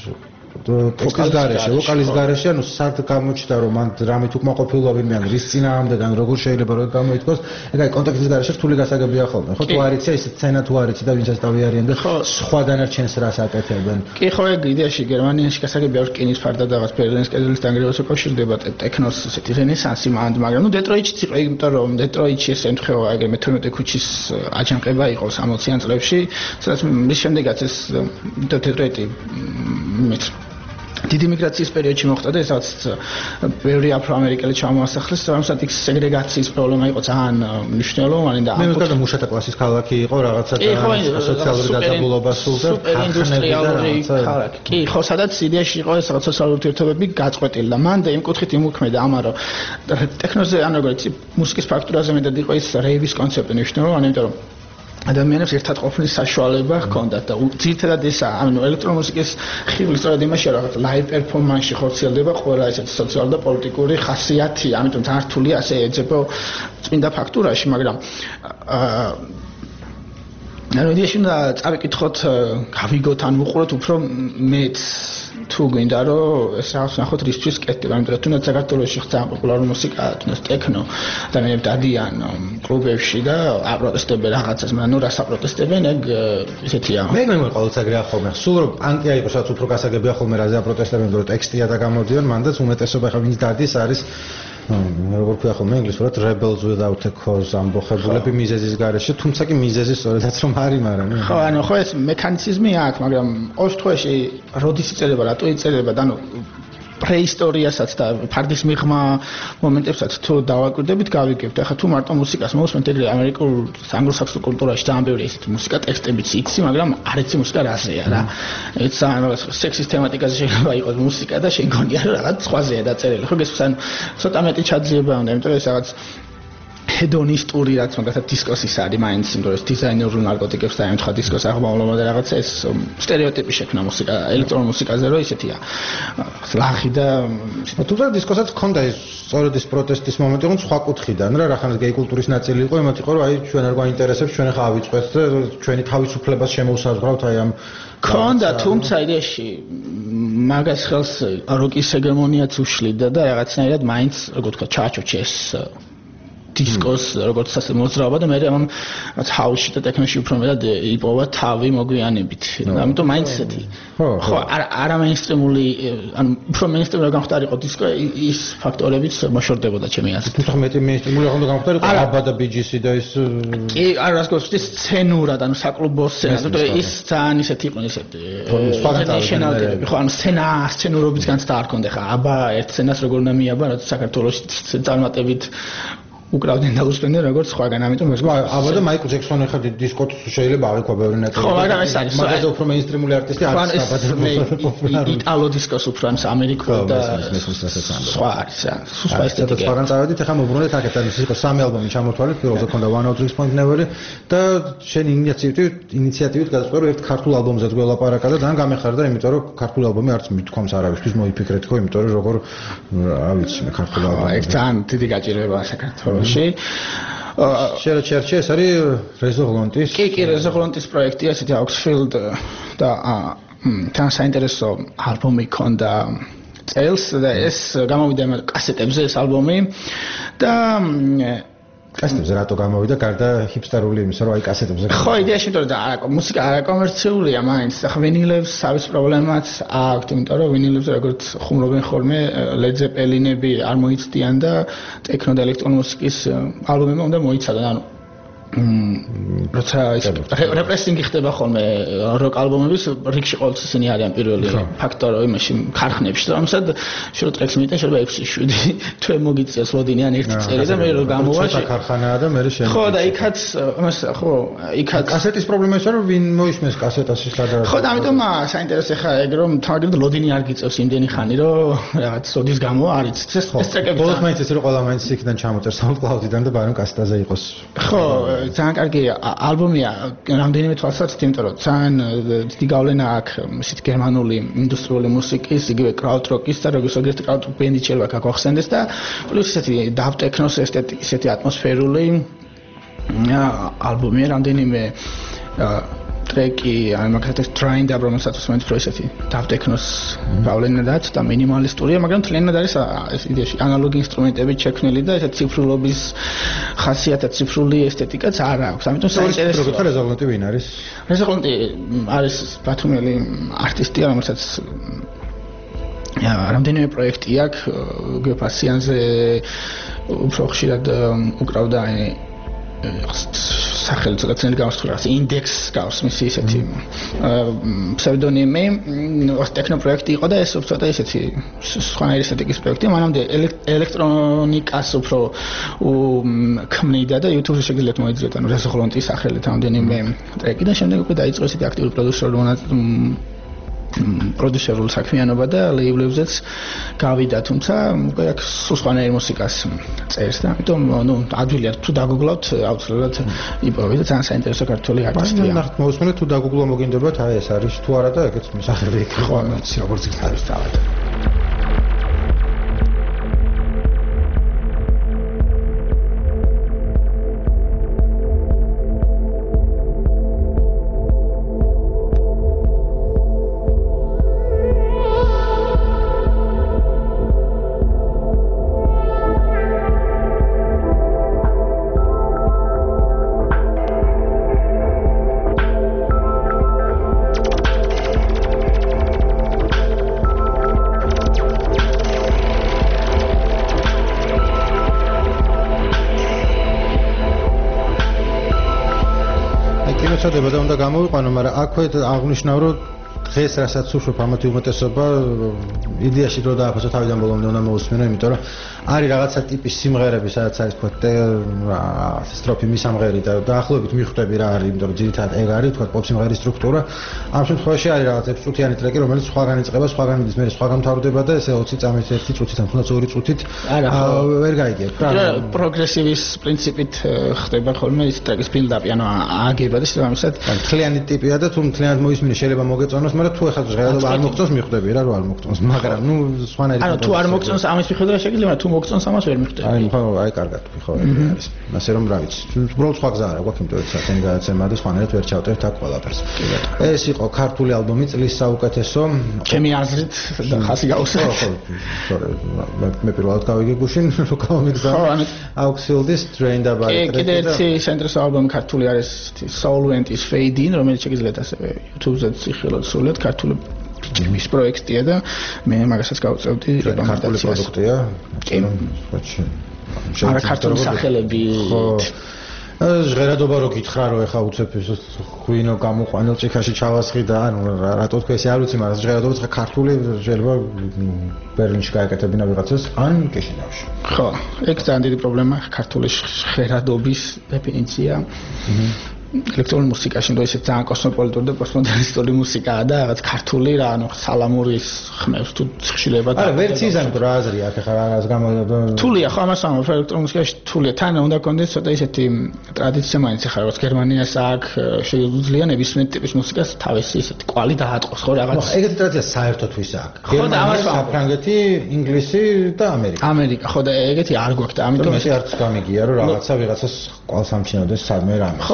ვოკალის გარეშე, ვოკალის გარეშე, ანუ სად გამოჩნდა რომ მან რამით უკმაყოფილება ვინმე ან რის წინააღმდეგ ან როგორ შეიძლება რომ გამოითქვას, ეგ აი კონტექსტის გარეშე რთული გასაგებია ხოლმე. ხო თუ არ იცი ეს სცენა თუ არ იცი და ვინცაც დავიარიან და სხვა დანარჩენს რას აკეთებენ. კი ხო ეგ იდეაში გერმანიაში გასაგებია რომ რკინის ფარდა და რაღაც ბერლინის კედლის დანგრევას უკავშირდება ტექნოს ესეთი რენესანსი მანდ, მაგრამ ნუ დეტროიტშიც იყო, იმიტომ რომ დეტროიტში ეს ემთხვევა ეგრე მეთორმეტე ქუჩის აჯანყება იყო სამოციან წლებში, სადაც მის შემდეგაც ეს დეტროიტი მეც დიდი მიგრაციის პერიოდში მოხდა და ესაც ბევრი აფროამერიკელი ჩამოასახლეს, რომელსაც იქ სეგრეგაციის პრობლემა იყო ძალიან მნიშვნელოვანი და მე მგონი მუშათა კლასის ქალაქი იყო რაღაცა და სოციალური დაძაბულობა სულ და ინდუსტრიალური ქალაქი. კი, ხო, სადაც იდეაში იყო ეს რაღაც სოციალური ურთიერთობები გაწყვეტილი და მან და იმ კუთხით იმოქმედა ამა რომ ტექნოზე ან როგორც მუსიკის ფაქტურაზე მეტად იყო ის რეივის კონცეფტი მნიშვნელოვანი, იმიტომ რომ ადამიანებს ერთად ყოფნის საშუალება ჰქონდათ და ძირითადად ეს ანუ ელექტრომუსიკის ხიბლი სწორედ იმაში რაღაც ლაივ პერფორმანსში ხორციელდება ყველა ესეთი სოციალური და პოლიტიკური ხასიათი, ამიტომ ძალიან რთულია ასე ეძებო წმინდა ფაქტურაში, მაგრამ აა ანუ იდეაში უნდა წავიკითხოთ, გავიგოთ ან ვუყუროთ უფრო მეც თუ გვინდა რომ ეს რაღაც ნახოთ რისთვის კეთდება, იმიტომ რომ თუნდაც საქართველოში ძალიან პოპულარული მუსიკაა, თუნდაც ტექნო, ადამიანები დადიან კლუბებში და აპროტესტებენ რაღაცას, მაგრამ ნუ რას აპროტესტებენ, ეგ ესეთია. მე მე ყოველთვის ეგრეა ხოლმე. სულ რომ პანკია იყოს, რაც უფრო გასაგებია ხოლმე რაზე აპროტესტებენ, რომ ტექსტია და გამოდიან, მანდაც უმეტესობა ხა ვინც დადის არის როგორ ქვია ხოლმე ინგლისურად rebels without a cause ამბოხებულები მიზეზის გარეშე, თუმცა კი მიზეზი სწორედაც რომ არის, მაგრამ ხო, ანუ ხო ეს მექანიზმი აქვს, მაგრამ ყოველ შემთხვევაში როდის იწერება, რატო იწერება და ანუ პრეისტორიასაც და ფარდის მიღმა მომენტებსაც თუ დავაკვირდებით, გავიგებთ. ახლა თუ მარტო მუსიკას მოვუსმენთ, ეგრე ამერიკულ ანგლო-საქსონურ კულტურაში ძალიან ბევრი ესეთი მუსიკა ტექსტებიც იცი, მაგრამ არ იცი მუსიკა რაზეა რა. ეს ანუ სექსის თემატიკაზე შეიძლება იყოს მუსიკა და შენ გონია რომ რაღაც სხვაზეა დაწერილი. ხო გესმის, ანუ ცოტა მეტი ჩაძიება უნდა, იმიტომ რომ ეს რაღაც ჰედონისტური რაც მაგათაც დისკოსის არის მაინც, იმიტომ რომ ეს დიზაინერულ ნარკოტიკებს და ემთხვა დისკოს აღმავლობა და რაღაცა ეს სტერეოტიპი შექმნა მუსიკა, ელექტრონულ მუსიკაზე რომ ისეთია. ლაღი და თუმცა დისკოსაც ჰქონდა ეს სწორედ ეს პროტესტის მომენტი, იყო სხვა კუთხიდან რა, რახანაც გეი კულტურის ნაწილი იყო, იმათ იყო რომ აი ჩვენ არ გვაინტერესებს, ჩვენ ახლა ავიწყეთ და ჩვენი თავისუფლებას შემოუსაზღვრავთ აი ამ ქონდა, თუმცა იდეაში მაგას ხელს როკის ჰეგემონიაც უშლიდა და რაღაცნაირად მაინც როგორ თქვა ჩააჩოჩე ეს დისკოს როგორც ასე მოძრაობა და მე ამ ჰაუსში და ტექნოში უფრო მეტად იპოვა თავი მოგვიანებით. ამიტომ მაინც ესეთი. ხო, არა არა მეინსტრიმული, ანუ უფრო მეინსტრიმული განხდარიყო დისკო, ის ფაქტორებიც მოშორდებოდა ჩემი აზრით. თუმცა მეტი მეინსტრიმული უნდა განხდარიყო აბა და ბიჯისი და ის კი, არა რას გქოს, ის სცენურად, ანუ საკლუბო სცენა, თუმცა ის ძალიან ისეთი იყო, ისეთი ნაშენალები, ხო, ანუ სცენა, სცენურობისგანც და არ ქონდა ხა, აბა ერთ სცენას როგორ უნდა მიაბა, რაც საქართველოში წარმატებით უკრავდნენ და უსმენდნენ როგორც სხვაგან, ამიტომ ეს აბა და მაიკლ ჯექსონი ხა დისკოთ შეიძლება ავიქვა ბევრი ნაწილი. ხო, მაგრამ ეს არის მაგაზე უფრო მეინსტრიმული არტისტი არის აბა იტალო დისკოს უფრო ან ამერიკულ და სხვა არის, სხვა ესთეტიკა. სხვაგან წავედით, ახლა მოbrunდეთ აქეთ, ანუ ის იყო სამი ალბომი ჩამოთვალეთ, პირველზე ქონდა one oh three point never და შენ ინიციატივით ინიციატივით გადაწყვეტე რომ ერთ ქართულ ალბომზეც გველაპარაკა და ძალიან გამეხარდა, იმიტომ რომ ქართულ ალბომი არც მithkoms არავისთვის მოიფიქრეთ ხო, იმიტომ რომ როგორ რა ვიცი მე ქართულ ალბომი. ეგ ძალიან დიდი გაჭირვებაა საქართველოში. შეერა ჩერჩი ეს არის რეზოლონტის კი კი რეზოლონტის პროექტი ასეთი აუქსფილდ და თან საინტერესო ალბომი ქონდა წელს და ეს გამოვიდა კასეტებზე ეს ალბომი და კასეტებზე რატო გამოვიდა გარდა ჰიპსტერული იმისა, რომ აი კასეტებზე. ხო, იდეაში იმიტომ და არა, მუსიკა არაკომერციულია მაინც. ახლა ვინილებს საერთოდ პრობლემაც აქვს, იმიტომ რომ ვინილებზე როგორც ხუმრობენ ხოლმე Led Zeppelin-ები არ მოიცდიან და ტექნო და ელექტრონული მუსიკის ალბომებმა უნდა მოიცადონ, ანუ როცა ის რეპრესინგი ხდება ხოლმე როკ ალბომების რიგში ყოველთვის ისინი არიან პირველი ფაქტორი იმაში ქარხნებში, რომელსაც შუა ტრეკს მიიტან შეიძლება ექვსი შვიდი თვე მოგიწიოს ლოდინი ან ერთი წელი და მე რო გამოვა ცოტა ქარხანაა და მე შენ ხო და იქაც ამას ხო იქაც კასეტის პრობლემა ისაა რომ ვინ მოისმენს კასეტას ის გადააჭრა ხო და ამიტომ საინტერესო ხა ეგ რომ თავად ლოდინი არ გიწევს იმდენი ხანი რომ რაღაც სოდის გამო არის ეს ეს ტრეკები ბოლოს მაინც ეს რომ ყველა მაინც იქიდან ჩამოწერს SoundCloud-დან და ბარემ კასეტაზე იყოს ხო ძალიან კარგი ალბომია რამდენიმე თვალსაჩინო, იმიტომ რომ ძალიან დიდი გავლენა აქვს ისეთ გერმანული ინდუსტრიული მუსიკის, იგივე კრაუდ-როკის და როგორც ეგეთი კრაუდ-როკ ბენდი შეიძლება გაგახსენდეს და პლუს ისეთი დაბ ტექნოს ესთეტიკი, ისეთი ატმოსფერული ალბომია რამდენიმე ტრეკი, აი მაგალითად Train და რომელსაც უსმენთ რო ისეთი დაბ ტექნოს გავლენადაც და მინიმალისტურია, მაგრამ თლიანად არის ეს იდეაში ანალოგი ინსტრუმენტებით შექმნილი და ესეთ ციფრულობის ხასიათი, ციფრული ესთეტიკაც არ აქვს. ამიტომ საინტერესოა. როგორ რეზონანტი ვინ არის? რეზონანტი არის ბათუმელი არტისტია, რომელსაც რამდენიმე პროექტი აქვს, გეფასიანზე უფრო ხშირად უკრავდა სახელი ცოტა ძნელი გამოსხურავს ინდექს გავს მისი ისეთი ფსევდონიმი ტექნო პროექტი იყო და ეს ცოტა ისეთი სხვანაირი ესთეტიკის პროექტი მანამდე ელექტრონიკას უფრო ქმნიდა და YouTube-ზე შეგიძლიათ მოიძიოთ ანუ რეზონანტის სახელით რამდენიმე ტრეკი და შემდეგ უკვე დაიწყო ესეთი აქტიური პროდიუსერული პროდიუსერული საქმიანობა და ლეიბლებზეც გავიდა, თუმცა უკვე აქ სულ სხვანაირი მუსიკას წერს და ამიტომ ნუ ადვილია თუ დაგუგლავთ აუცილებლად იპოვეთ და ძალიან საინტერესო ქართული არტისტია. ნახეთ მოусმენთ თუ დაგუგლო მოგინდებათ აი ეს არის თუ არა და ეგეც მსახელი იქნება. ხო, მეცი როგორც არის თავად. ჩადება და უნდა გამოვიყვანო, მაგრამ აქვე აღნიშნავ რომ დღეს რასაც უშვებ ამათი უმეტესობა იდეაში რო დააფასო თავიდან ბოლომდე უნდა მოусმენო, იმიტომ რომ არის რაღაცა ტიპის სიმღერები, სადაც არის თქვა სტროფი მისამღერი და დაახლოებით მიხვდები რა არის, იმიტომ რომ ძირითადად ეგ არის თქვა პოპ სიმღერის სტრუქტურა. ამ შემთხვევაში არის რაღაც ექვსი წუთიანი ტრეკი, რომელიც სხვაგან იწყება, სხვაგან მიდის, მე სხვაგან მთავრდება და ესე ოცი წამით ერთი წუთით ან თუნდაც ორი წუთით ვერ გაიგებ. პროგრესივის პრინციპით ხდება ხოლმე ის ტრეკის ბილდაპი, ანუ აგება და შესაბამისად მთლიანი ტიპია და თუ მთლიანად მოისმინე შეიძლება მოგეწონოს, მაგრამ თუ ეხლა ჟღერადობა არ მოგწონს მიხვდები რა რომ არ მოგწონს, მაგრამ ნუ სხვანაირი ანუ თუ არ მოგწონს ამის მიხედვით შეიძლება თუ მოგწონს ამას ვერ მიხვდები. აი ხო, აი კარგად თქვი ხო არის. ასე რომ რა ვიცი, უბრალოდ სხვა გზა არა გვაქვს, იმიტომ რომ საერთოდ გადაცემა და სხვანაირად ვერ ჩავწერთ აქ ყველაფერს. ეს იყო ქართული ალბომი წლის საუკეთესო. ჩემი აზრით ხასი გაუსვა. ხო, ხო, მე პირველად გავიგე გუშინ რომ გამიგზა. აუქსილდის Train და ბარი. კიდე ერთი საინტერესო ალბომი ქართული არის Solvent-ის Fade In, რომელიც შეგიძლიათ ასევე YouTube-ზე ციხილოთ სრულად ქართული მის პროექტია და მე მაგასაც გავწევდი ქართული პროდუქტია. კი. არა ქართული სახელები. ჟღერადობა რო გითხრა რომ ეხა უცებ ღვინო გამოყვანილ ჭიქაში ჩავასხი და ანუ რატო თქვი ესე არ ვიცი, მაგრამ ჟღერადობა ხა ქართული შეიძლება ბერლინში გაეკეთებინა ვიღაცას ან კიშინევში. ხო, ეგ ძალიან დიდი პრობლემაა ქართული ჟღერადობის დეფინიცია. ელექტრონული მუსიკაში ნუ ესე ძალიან კოსმოპოლიტური და პოსტმოდერნისტული მუსიკაა და რაღაც ქართული რა ანუ სალამურის ხმებს თუ ხშირებად არა ვერც იზამთ რა აზრი აქ ახლა რაღაც გამოდება თულია ხო ამას ამბობ ელექტრონულ მუსიკაში თულია თან უნდა კონდეს ცოტა ისეთი ტრადიცია მაინც ახლა როგორც გერმანიას აქ შეუძლია ნებისმიერ ტიპის მუსიკას თავისი ისეთი კვალი დაატყოს ხო რაღაც ეგეთი ტრადიცია საერთოდ ვის აქ გერმანია საფრანგეთი ინგლისი და ამერიკა ამერიკა ხო და ეგეთი არ გვაქვს და ამიტომ ეს არც გამიგია რომ რაღაცა ვიღაცას კვალს ამჩნევდეს სადმე რამე ხო ამიტომ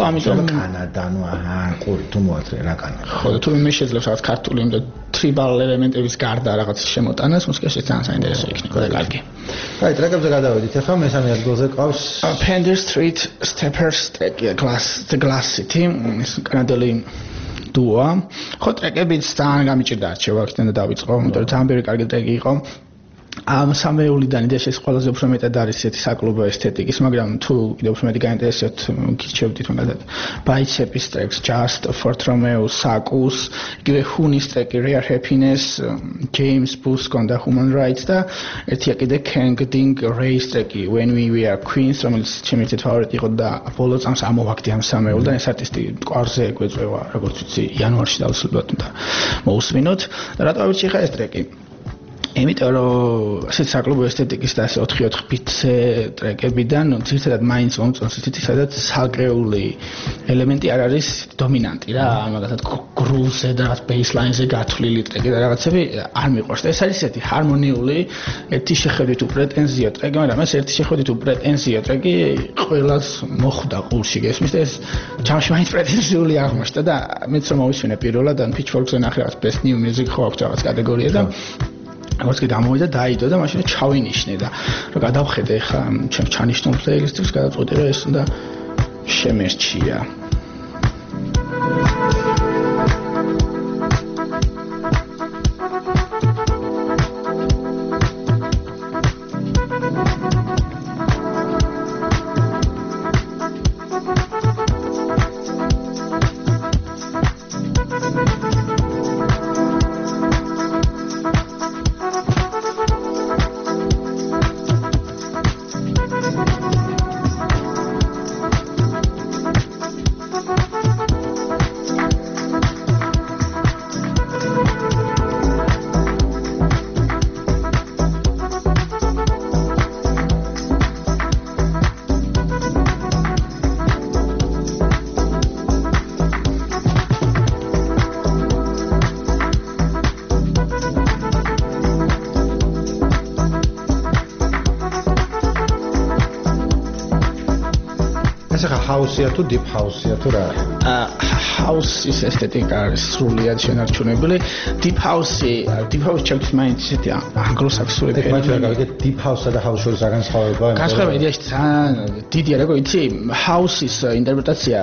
კანადა, ნუ აჰა, ყური თუ მოათრე რა კანადა. ხო, თუ მე შეძლებს რაღაც ქართული იმ და ტრიბალ ელემენტების გარდა რაღაც შემოტანას, მუსიკაში ძალიან საინტერესო იქნება და კარგი. აი, ტრეკებზე გადავედით. ახლა მესამე ადგილზე ყავს Pender Street Steppers ტრეკი Glass the Glass City, ეს კანადელი დუა. ხო, ტრეკებიც ძალიან გამიჭირდა არჩევა, აქედან და დავიწყო, იმიტომ რომ ძალიან ბევრი კარგი ტრეკი იყო. ამ სამეულიდან იდეაში ყველაზე უფრო მეტად არის ესეთი საკლუბო ესთეტიკის, მაგრამ თუ კიდევ უფრო მეტი გაინტერესებთ, გირჩევდით მაგალითად Biceps tracks, Just, Fort Romeo, Sakus, იგივე Hunis track, Rare Happiness, James Buscon და Human Rights და ერთია კიდე Kang Ding Race track, When We Were Queens, რომელიც ჩემი ფავორიტი იყო და ბოლო წამს ამოვაგდი ამ სამეულიდან, ეს არტისტი მყარზე ეგვეწევა, როგორც ვიცი, იანვარში დავსრულებად და მოусმინოთ. და რატო ავირჩი ხა ეს ტრეკი? იმიტომ რომ ასეთ საკლუბო ესთეტიკის და ასე ოთხი ოთხ ბიტზე ტრეკებიდან ძირითადად მაინც მომწონს ისეთი სადაც საგრეული ელემენტი არ არის დომინანტი რა, მაგალითად გრუვზე და რაღაც ბეისლაინზე გათვლილი ტრეკი და რაღაცები არ მიყვარს. ეს არის ესეთი ჰარმონიული, ერთი შეხედვით უპრეტენზიო ტრეკი, მაგრამ ეს ერთი შეხედვით უპრეტენზიო ტრეკი ყველას მოხვდა ყურში გესმის და ეს ჯამში მაინც პრეტენზიული აღმოჩნდა და მეც რომ მოვისმინე პირველად ან Pitchfork-ზე ნახე რაღაც Best New Music ხო აქვს რაღაც კატეგორია და როგორც კი დამოვიდა დაიდო და მაშინ ჩავინიშნე და რომ გადავხედე ხა ჩემ ჩანიშნულ პლეილისტებს გადაწყვეტე რომ ეს უნდა შემერჩია. ჰაუსია თუ დიპ ჰაუსია თუ რა? ჰაუსის ესთეტიკა არის სრულიად შენარჩუნებული. დიპ ჰაუსი, დიპ ჰაუსი ჩემთვის მაინც ისეთი ანგლოსაქსონური ფენომენი. მე გავიგეთ დიპ ჰაუსსა და ჰაუს შორის განსხვავება. განსხვავება იდეაში ძალიან დიდია, როგორ იცი, ჰაუსის ინტერპრეტაცია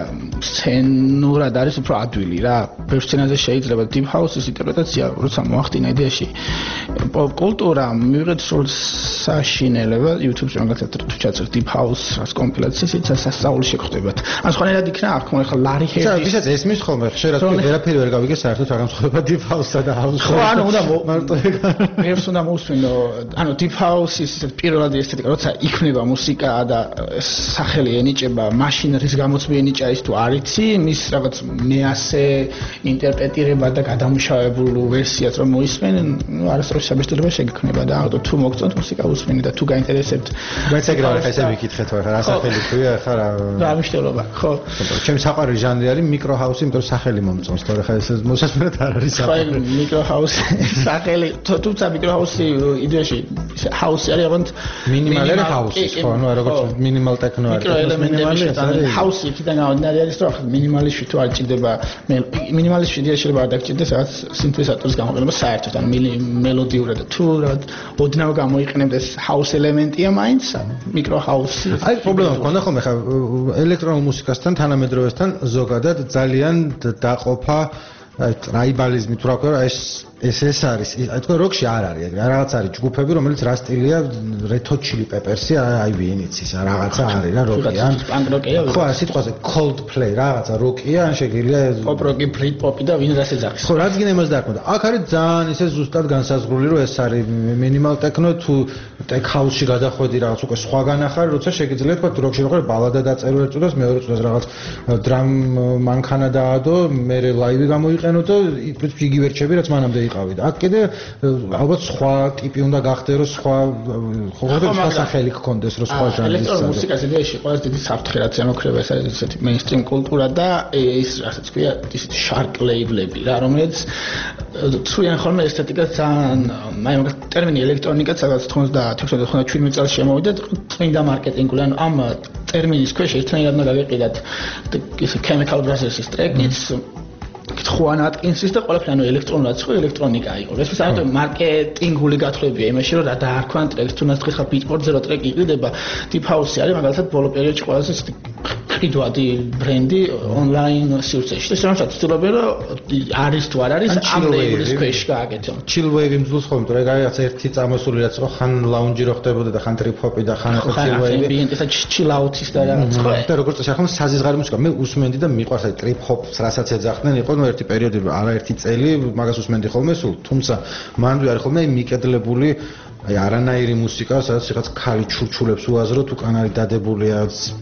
სცენურად არის უფრო ადვილი რა. ბევრ სცენაზე შეიძლება დიპ ჰაუსის ინტერპრეტაცია, როცა მოახდინა იდეაში პოპ კულტურა მივიღეთ სულ საშინელება YouTube-ზე მაგალითად თუ ჩაწერთ დიპ ჰაუს რას კომპილაციას, იცი სასწაული შეგხვდებათ. ან სხვანაირად იქნა არ ხომ ახლა ლარი ჰერდი. ჩა, ვისაც ესმის ხოლმე, ხშირად ვერაფერი ვერ გავიგე საერთოდ რა განსხვავება დიპ ჰაუსსა და ჰაუს შორის. ხო, ანუ უნდა მარტო მერს უნდა მოусვინო, ანუ დიპ ჰაუსის ისეთ პირველადი ესთეტიკა, როცა იქნება მუსიკა და სახელი ენიჭება, მაშინ რის გამოც მიენიჭა ის თუ არ იცი, მის რაღაც მეასე ინტერპრეტირება და გადამუშავებულ ვერსიას რომ მოისმენ, ნუ არასდროს საბეჭდილება შეგექნება და ავტო თუ მოგწონთ მუსიკა უსმენი და თუ გაინტერესებთ. მეც ეგრე ხა ესე ვიკითხეთ ხო, რა სახელი ქვია ხა რა. რა მნიშვნელობა, ხო. ჩემი საყვარელი ჟანრი არის მიკრო ჰაუსი, იმიტომ რომ სახელი მომწონს, თორე ხა ეს მოსასმენად არ არის სახელი. ხო, მიკრო ჰაუსი სახელი, თუმცა მიკრო ჰაუსი იდეაში ჰაუსი არის აღონდ მინიმალური ჰაუსი, ხო, ანუ როგორც მინიმალ ტექნო არის. მიკრო ელემენტები არის. ჰაუსი იქიდან გამომდინარე არის, რომ მინიმალისტი თუ არ ჭირდება, მინიმალისტი იდეა შეიძლება არ დაგჭირდეს რაღაც სინთეზატორის გამოყენება საერთოდ, ანუ მელოდიურად თუ რაღაც ოდნავ გამოიყენებდეს ჰაუს ელემენტია მაინც, მიკრო ჰაუსი. აი პრობლემა მქონდა ხოლმე ხა ელექტრონულ მუსიკასთან თანამედროვესთან ზოგადად ძალიან დაყოფა აი ტრაიბალიზმი თუ რა ქვია ეს ეს ეს არის აი თქვენ როკში არ არის ეგრე რაღაც არის ჯგუფები რომელიც რა სტილია Red Hot Chili Peppers-ი აი ვინიცის რაღაცა არის რა როკი ან პანკ როკია ხო არის სიტყვაზე Coldplay რაღაცა როკია ან შეგიძლია პოპ როკი ბრიტ პოპი და ვინ რას ეძახის ხო რაც გინდა იმას დაარქმევდა აქ არის ძალიან ისე ზუსტად განსაზღვრული რომ ეს არის მინიმალ ტექნო თუ ტექ ჰაუსში გადახვედი რაღაც უკვე სხვაგან ახარ როცა შეგიძლია თქვა როკში როგორ ბალადა დაწერო ერთ წუთას მეორე წუთას რაღაც დრამ მანქანა დაადო მე ლაივი გამოიყენე მივიყენოთ და პრინციპში იგივე რჩები რაც მანამდე იყავით. აქ კიდე ალბათ სხვა ტიპი უნდა გახდე რომ სხვა ხოლმე სხვა სახელი გქონდეს რომ სხვა ჟანრის ელექტრონული მუსიკას იდეაში ყველაზე დიდი საფრთხე რაც ემოქმედება ეს არის ესეთი მეინსტრიმ კულტურა და ის რასაც ქვია ისეთი შარკ ლეიბლები რა რომელიც ცვიან ხოლმე ესთეტიკას ძალიან აი მაგ ტერმინი ელექტრონიკაც სადაც ოცდაათი-ოცდაშვიდ წელს შემოვიდა წმინდა მარკეტინგული ანუ ამ ტერმინის ქვეშ ერთნაირად უნდა გავიყიდათ ისე Chemical Brothers-ის ტრეკიც ხუან ატკინსის და ყველაფერი ანუ ელექტრონულად ხო ელექტრონიკა იყო. ეს საერთოდ მარკეტინგული გათვლებია იმაში რომ რა დაარქვან ტრეკს თუნდაც ხიხა ბიტპორტზე რო ტრეკი იყიდება Deep House-ი არის მაგალითად ბოლო პერიოდში ყველაზე ყიდვადი ბრენდი ონლაინ სივრცეში. ეს რომელსაც ცდილობენ რომ არის თუ არ არის ამ ლეიბლის ქვეშ გააკეთონ. Chill wave-ი მძულს ხოლმე რა რაღაც ერთი წამოსული რაც იყო ხან ლაუნჯი რო ხდებოდა და ხან ტრიპ ჰოპი და ხან chill wave-ი. ეს chill out-ის და რაღაც ხო. და როგორც წესი ახლა საზიზღარი მუსიკა მე უსმენდი და მიყვარს აი ტრიპ ჰოპს რასაც ეძახდნენ იყო ერთი პერიოდი არაერთი წელი მაგას უსმენდი ხოლმე სულ თუმცა მანდ არის ხოლმე მიკედლებული აი არანაირი მუსიკა სადაც რაღაც ქალი ჩურჩულებს უაზროთ უკან არის დადებულია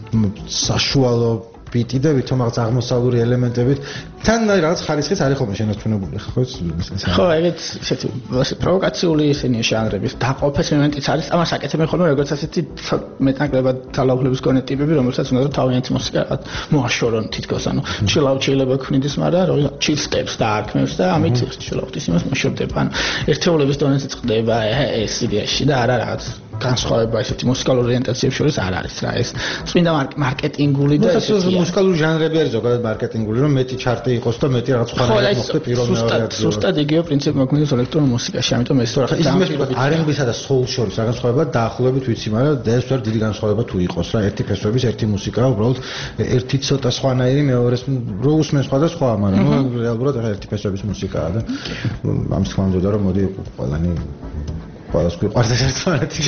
საშუალო ბიტი და ვითომ რაღაც აღმოსავლური ელემენტებით თან რაღაც ხარისხიც არის ხოლმე შენარჩუნებული ხო ეს ხო ეგეც ესეთი პროვოკაციული ისინი ჟანრების დაყოფის მომენტიც არის ამას აკეთებენ ხოლმე როგორც ასეთი მეტნაკლებად თალაუფლების გონე ტიპები რომელსაც უნდა თავიანთი მუსიკა მოაშორონ თითქოს ანუ chill out შეიძლება ქნიდეს მაგრამ რო chill steps დაარქმევს და ამით chill out-ის იმას მოშორდება ანუ ერთეულების დონეზე წყდება ეს იდეაში და არა რაღაც განსხვავება ესეთი მუსიკალურ ორიენტაციებს შორის არ არის რა ეს წმინდა მარკეტინგული და ესეთი მუსიკალური ჟანრები არის ზოგადად მარკეტინგული რომ მეტი ჩარტი იყოს და მეტი რაღაც სხვანაირად მოხდეს პირველ მეორე ადგილზე. სუსტად იგივე პრინციპი მოქმედებს ელექტრონულ მუსიკაში, ამიტომ ეს რა ხა არ ემ-ს და soul შორის რა განსხვავება დაახლოებით ვიცი, მაგრამ ეს ვერ დიდი განსხვავება თუ იყოს რა, ერთი ფესვების ერთი მუსიკა, უბრალოდ ერთი ცოტა სხვანაირი მეორეს რო უსმენ სხვა და სხვა, მაგრამ რეალურად ერთი ფესვების მუსიკაა და ამის თქმა უნდა რომ მოდი ყველანი ყველას გვიყვარს ეს ერთმანეთი.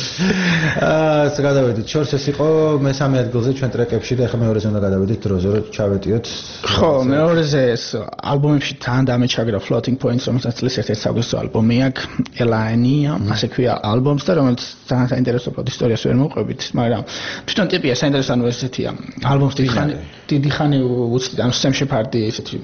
აა ეს გადავედით შორს ეს იყო მესამე ადგილზე ჩვენ ტრეკებში და ახლა მეორეზე უნდა გადავედით დროზე რომ ჩავეტიოთ. ხო, მეორეზე ეს ალბომებში თან დამეჩაგრა Floating Points რომელსაც წლის ერთ-ერთი საუკეთესო ალბომი აქვს Elania, ასე ქვია ალბომს და რომელიც ძალიან საინტერესო ისტორიას ვერ მოყვებით, მაგრამ თვითონ ტიპია საინტერესო ანუ ესეთია. ალბომს დიდი ხანი დიდი ხანი უცდით ანუ Sam Shepard-ი ესეთი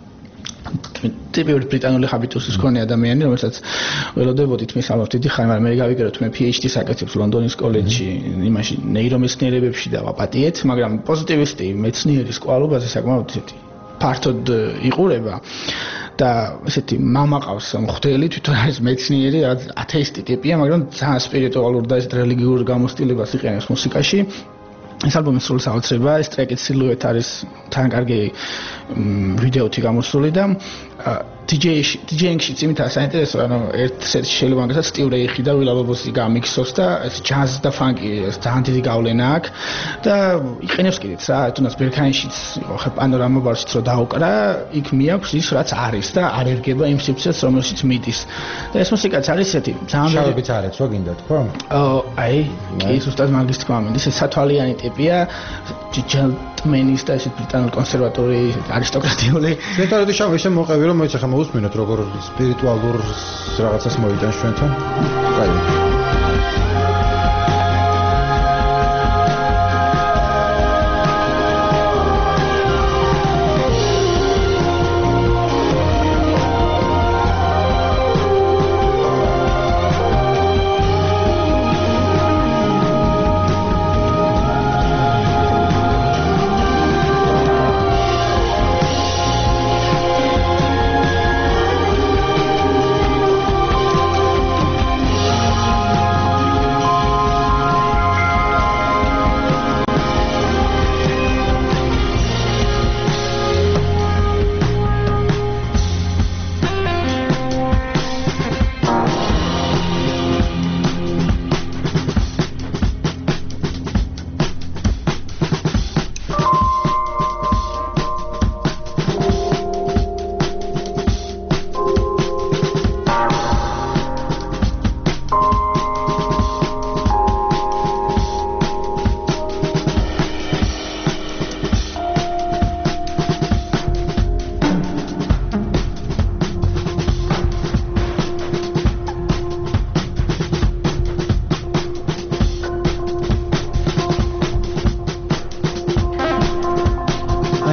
ტიპიური ბრიტანული ჰაბიტუსის მქონე ადამიანი, რომელსაც ველოდებოდით მის ალბომს დიდი ხანი, მაგრამ მე გავიგეროთ მე PhD-ს აკეთებს ლონდონის კოლეჯში, იმაში ნეირომეცნიერებებში და ვაპატიეთ, მაგრამ პოზიტივისტი მეცნიერის კვალობაზე საკმაოდ ესეთი ფართოდ იყურება და ესეთი მამა ყავს მღვდელი, თვითონ არის მეცნიერი, ათეისტი ტიპია, მაგრამ ძალიან სპირიტუალურ და ეს რელიგიურ გამოსტილებას იყენებს მუსიკაში. ეს ალბომი სულ საოცრებაა, ეს ტრეკის სილუეტ არის თან კარგი ვიდეოთი გამოსული და დიჯეიში, დიჯეინგში იმითაა საინტერესო, ანუ ერთ სეტში შეიძლება მაგასაც სტივ რეიხი და ვილა ბობოსი გამიქსოს და ეს ჯაზ და ფანკი ძალიან დიდი გავლენა აქვს და იყენებს კიდეც რა, თუნდაც ბერქაინშიც იყო ხა პანორამა ბარშიც რო დაუკრა, იქ მიაქვს ის რაც არის და არ ერგება იმ სივრცეს რომელშიც მიდის. და ეს მუსიკაც არის ესეთი ძალიან შავებიც არ ეცვა გინდა თქო? აი, კი ზუსტად მაგის თქმა მინდა, ეს სათვალიანი ტიპია, ჯენტლმენის და ესეთ ბრიტანულ კონსერვატორი არისტოკრატიული. ზეთაროდი შავი ისე მოყევი რომ მოიცა ხა მოусმინოთ როგორ სპირიტუალურ რაღაცას მოიტანს ჩვენთან. კაი.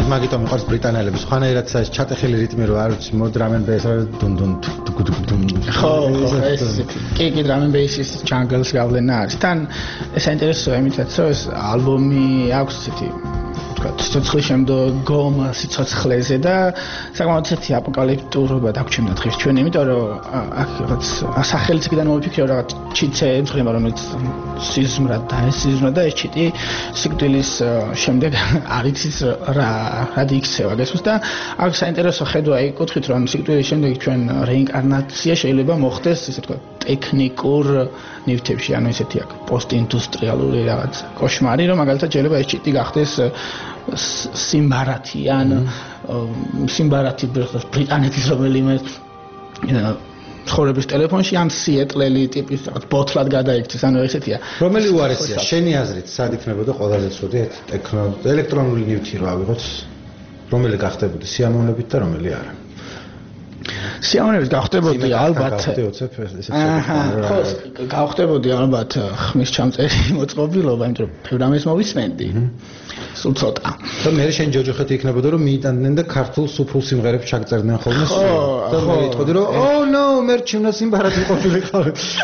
მაგიტომ მიყვარს ბრიტანელების ხანერად ეს ჩატეხილი რიტმი რო არ ვიცი მოდ დრამ ენ ბეის რა დუნ დუნ დუნ ხო ეს კი კი დრამ ენ ბეისის ჯანგლს გავლენა არის თან ეს საინტერესოა იმითაც რომ ეს ალბომი აქვს ესეთი თქვა ცოცხლის შემდგომ გომ სიცოცხლეზე და საკმაოდ ესეთი აპოკალიფტურობა დაგჩემდა დღეს ჩვენ იმიტომ რომ აქ რაღაც სახელიც კიდე მოვიფიქრე რაღაც ჩიტე ემძღება რომელიც სიზმრად და ეს სიზმრა და ეს ჩიტი სიკვდილის შემდეგ არის ის რა რად იქცევა გესმის და აქ საინტერესო ხედვა იკუთხით რომ სიკვდილის შემდეგ ჩვენ რეინკარნაცია შეიძლება მოხდეს ესე თქვა ტექნიკურ ნივთებში ანუ ესეთი აქ პოსტინდუსტრიალური რაღაც კოშმარი რომ მაგალითად შეიძლება ეს ჩიტი გახდეს სიმბარათი ან სიმბარათი ბრიტანეთის რომელიმე ცხოვრების ტელეფონში ან სიეტლელი ტიპის რაღაც ბოთლად გადაიქცეს ანუ ესეთია რომელი უარესია შენი აზრით სად იქნებოდა ყველაზე ცუდი ელექტრონული ნივთი რო ავიღოთ რომელი გახდებოდა სიამოვნებით და რომელი არა სიამოვნებით გავხდებოდი ალბათ ხო გავხდებოდი ალბათ ხმის ჩამწერი მოწყობილობა იმიტომ რომ ფევრამეს მოვისმენდი სულ ცოტა და მე შენ ჯოჯოხეთი იქნებოდა რომ მიიტანდნენ და ქართულ სუფულ სიმღერებს ჩაგწერდნენ ხოლმე და მე ვიტყოდი რომ oh no მე რჩევნა სიმბარათი ყოფილიყავ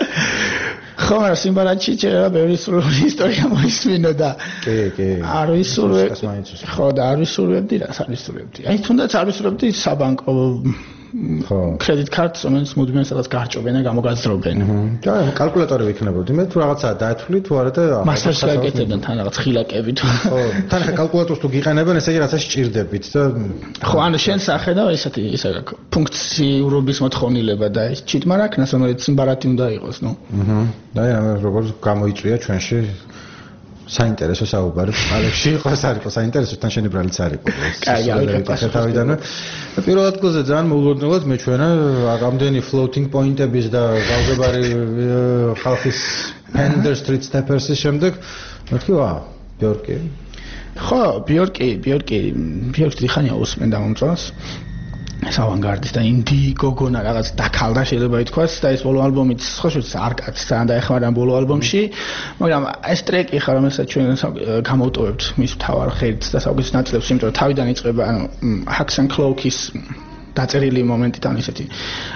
ხო მაგრამ სიმბარათში შეიძლება ბევრი სრული ისტორია მოისმინო და კი კი არ ვისურვებდი ხო და არ ვისურვებდი რა არ ვისურვებდი აი თუნდაც არ ვისურვებდი საბანკო ხო კრედიტ კარტს რომელიც მუდმივად სადაც გარჭობენ და გამოგაძრობენ და კალკულატორი ვიქნებოდი მე თუ რაღაცაა დაეთვლი თუ არა და მასტერს გაიგებდნენ თან რაღაც ხილაკებით ხო თან ხა კალკულატორს თუ გიყენებენ ესე იგი რაღაცა სჭირდებით და ხო ანუ შენ სახე და ესეთი ისე ფუნქციურობის მოთხოვნილება და ეს ჩიტმა რა ქნას რომელიც სიმბარათი უნდა იყოს ნუ აჰა და აი როგორ გამოიწვია ჩვენში საინტერესო საუბარი ალექსი იყოს არ იყოს საინტერესო თან შენი ბრალიც არ იყო კაი ალექსი თავიდანვე პირველ ადგილზე ძალიან მოულოდნელად მეჩვენა ამდენი floating point-ების და გავგებარი ხალხის Pender Street Steppers-ის შემდეგ მეთქი ვა ბიორკი ხო ბიორკი ბიორკი ბიორკი ხანია უსმენდა მომწონს ეს ავანგარდის და ინდი გოგონა რაღაც დაკალდა შეიძლება ითქვას და ეს ბოლო ალბომიც ხო შეიძლება არ კაც ძალიან დაეხმარა ბოლო ალბომში მაგრამ ეს ტრეკი ხარ რომელსაც ჩვენ გამოვტოვებთ მის მთავარ ხელს და საუკეთესო ნაწილებს იმიტომ რომ თავიდან იწყება ანუ Hacks and Cloak-ის დაწერილი მომენტიდან ისეთი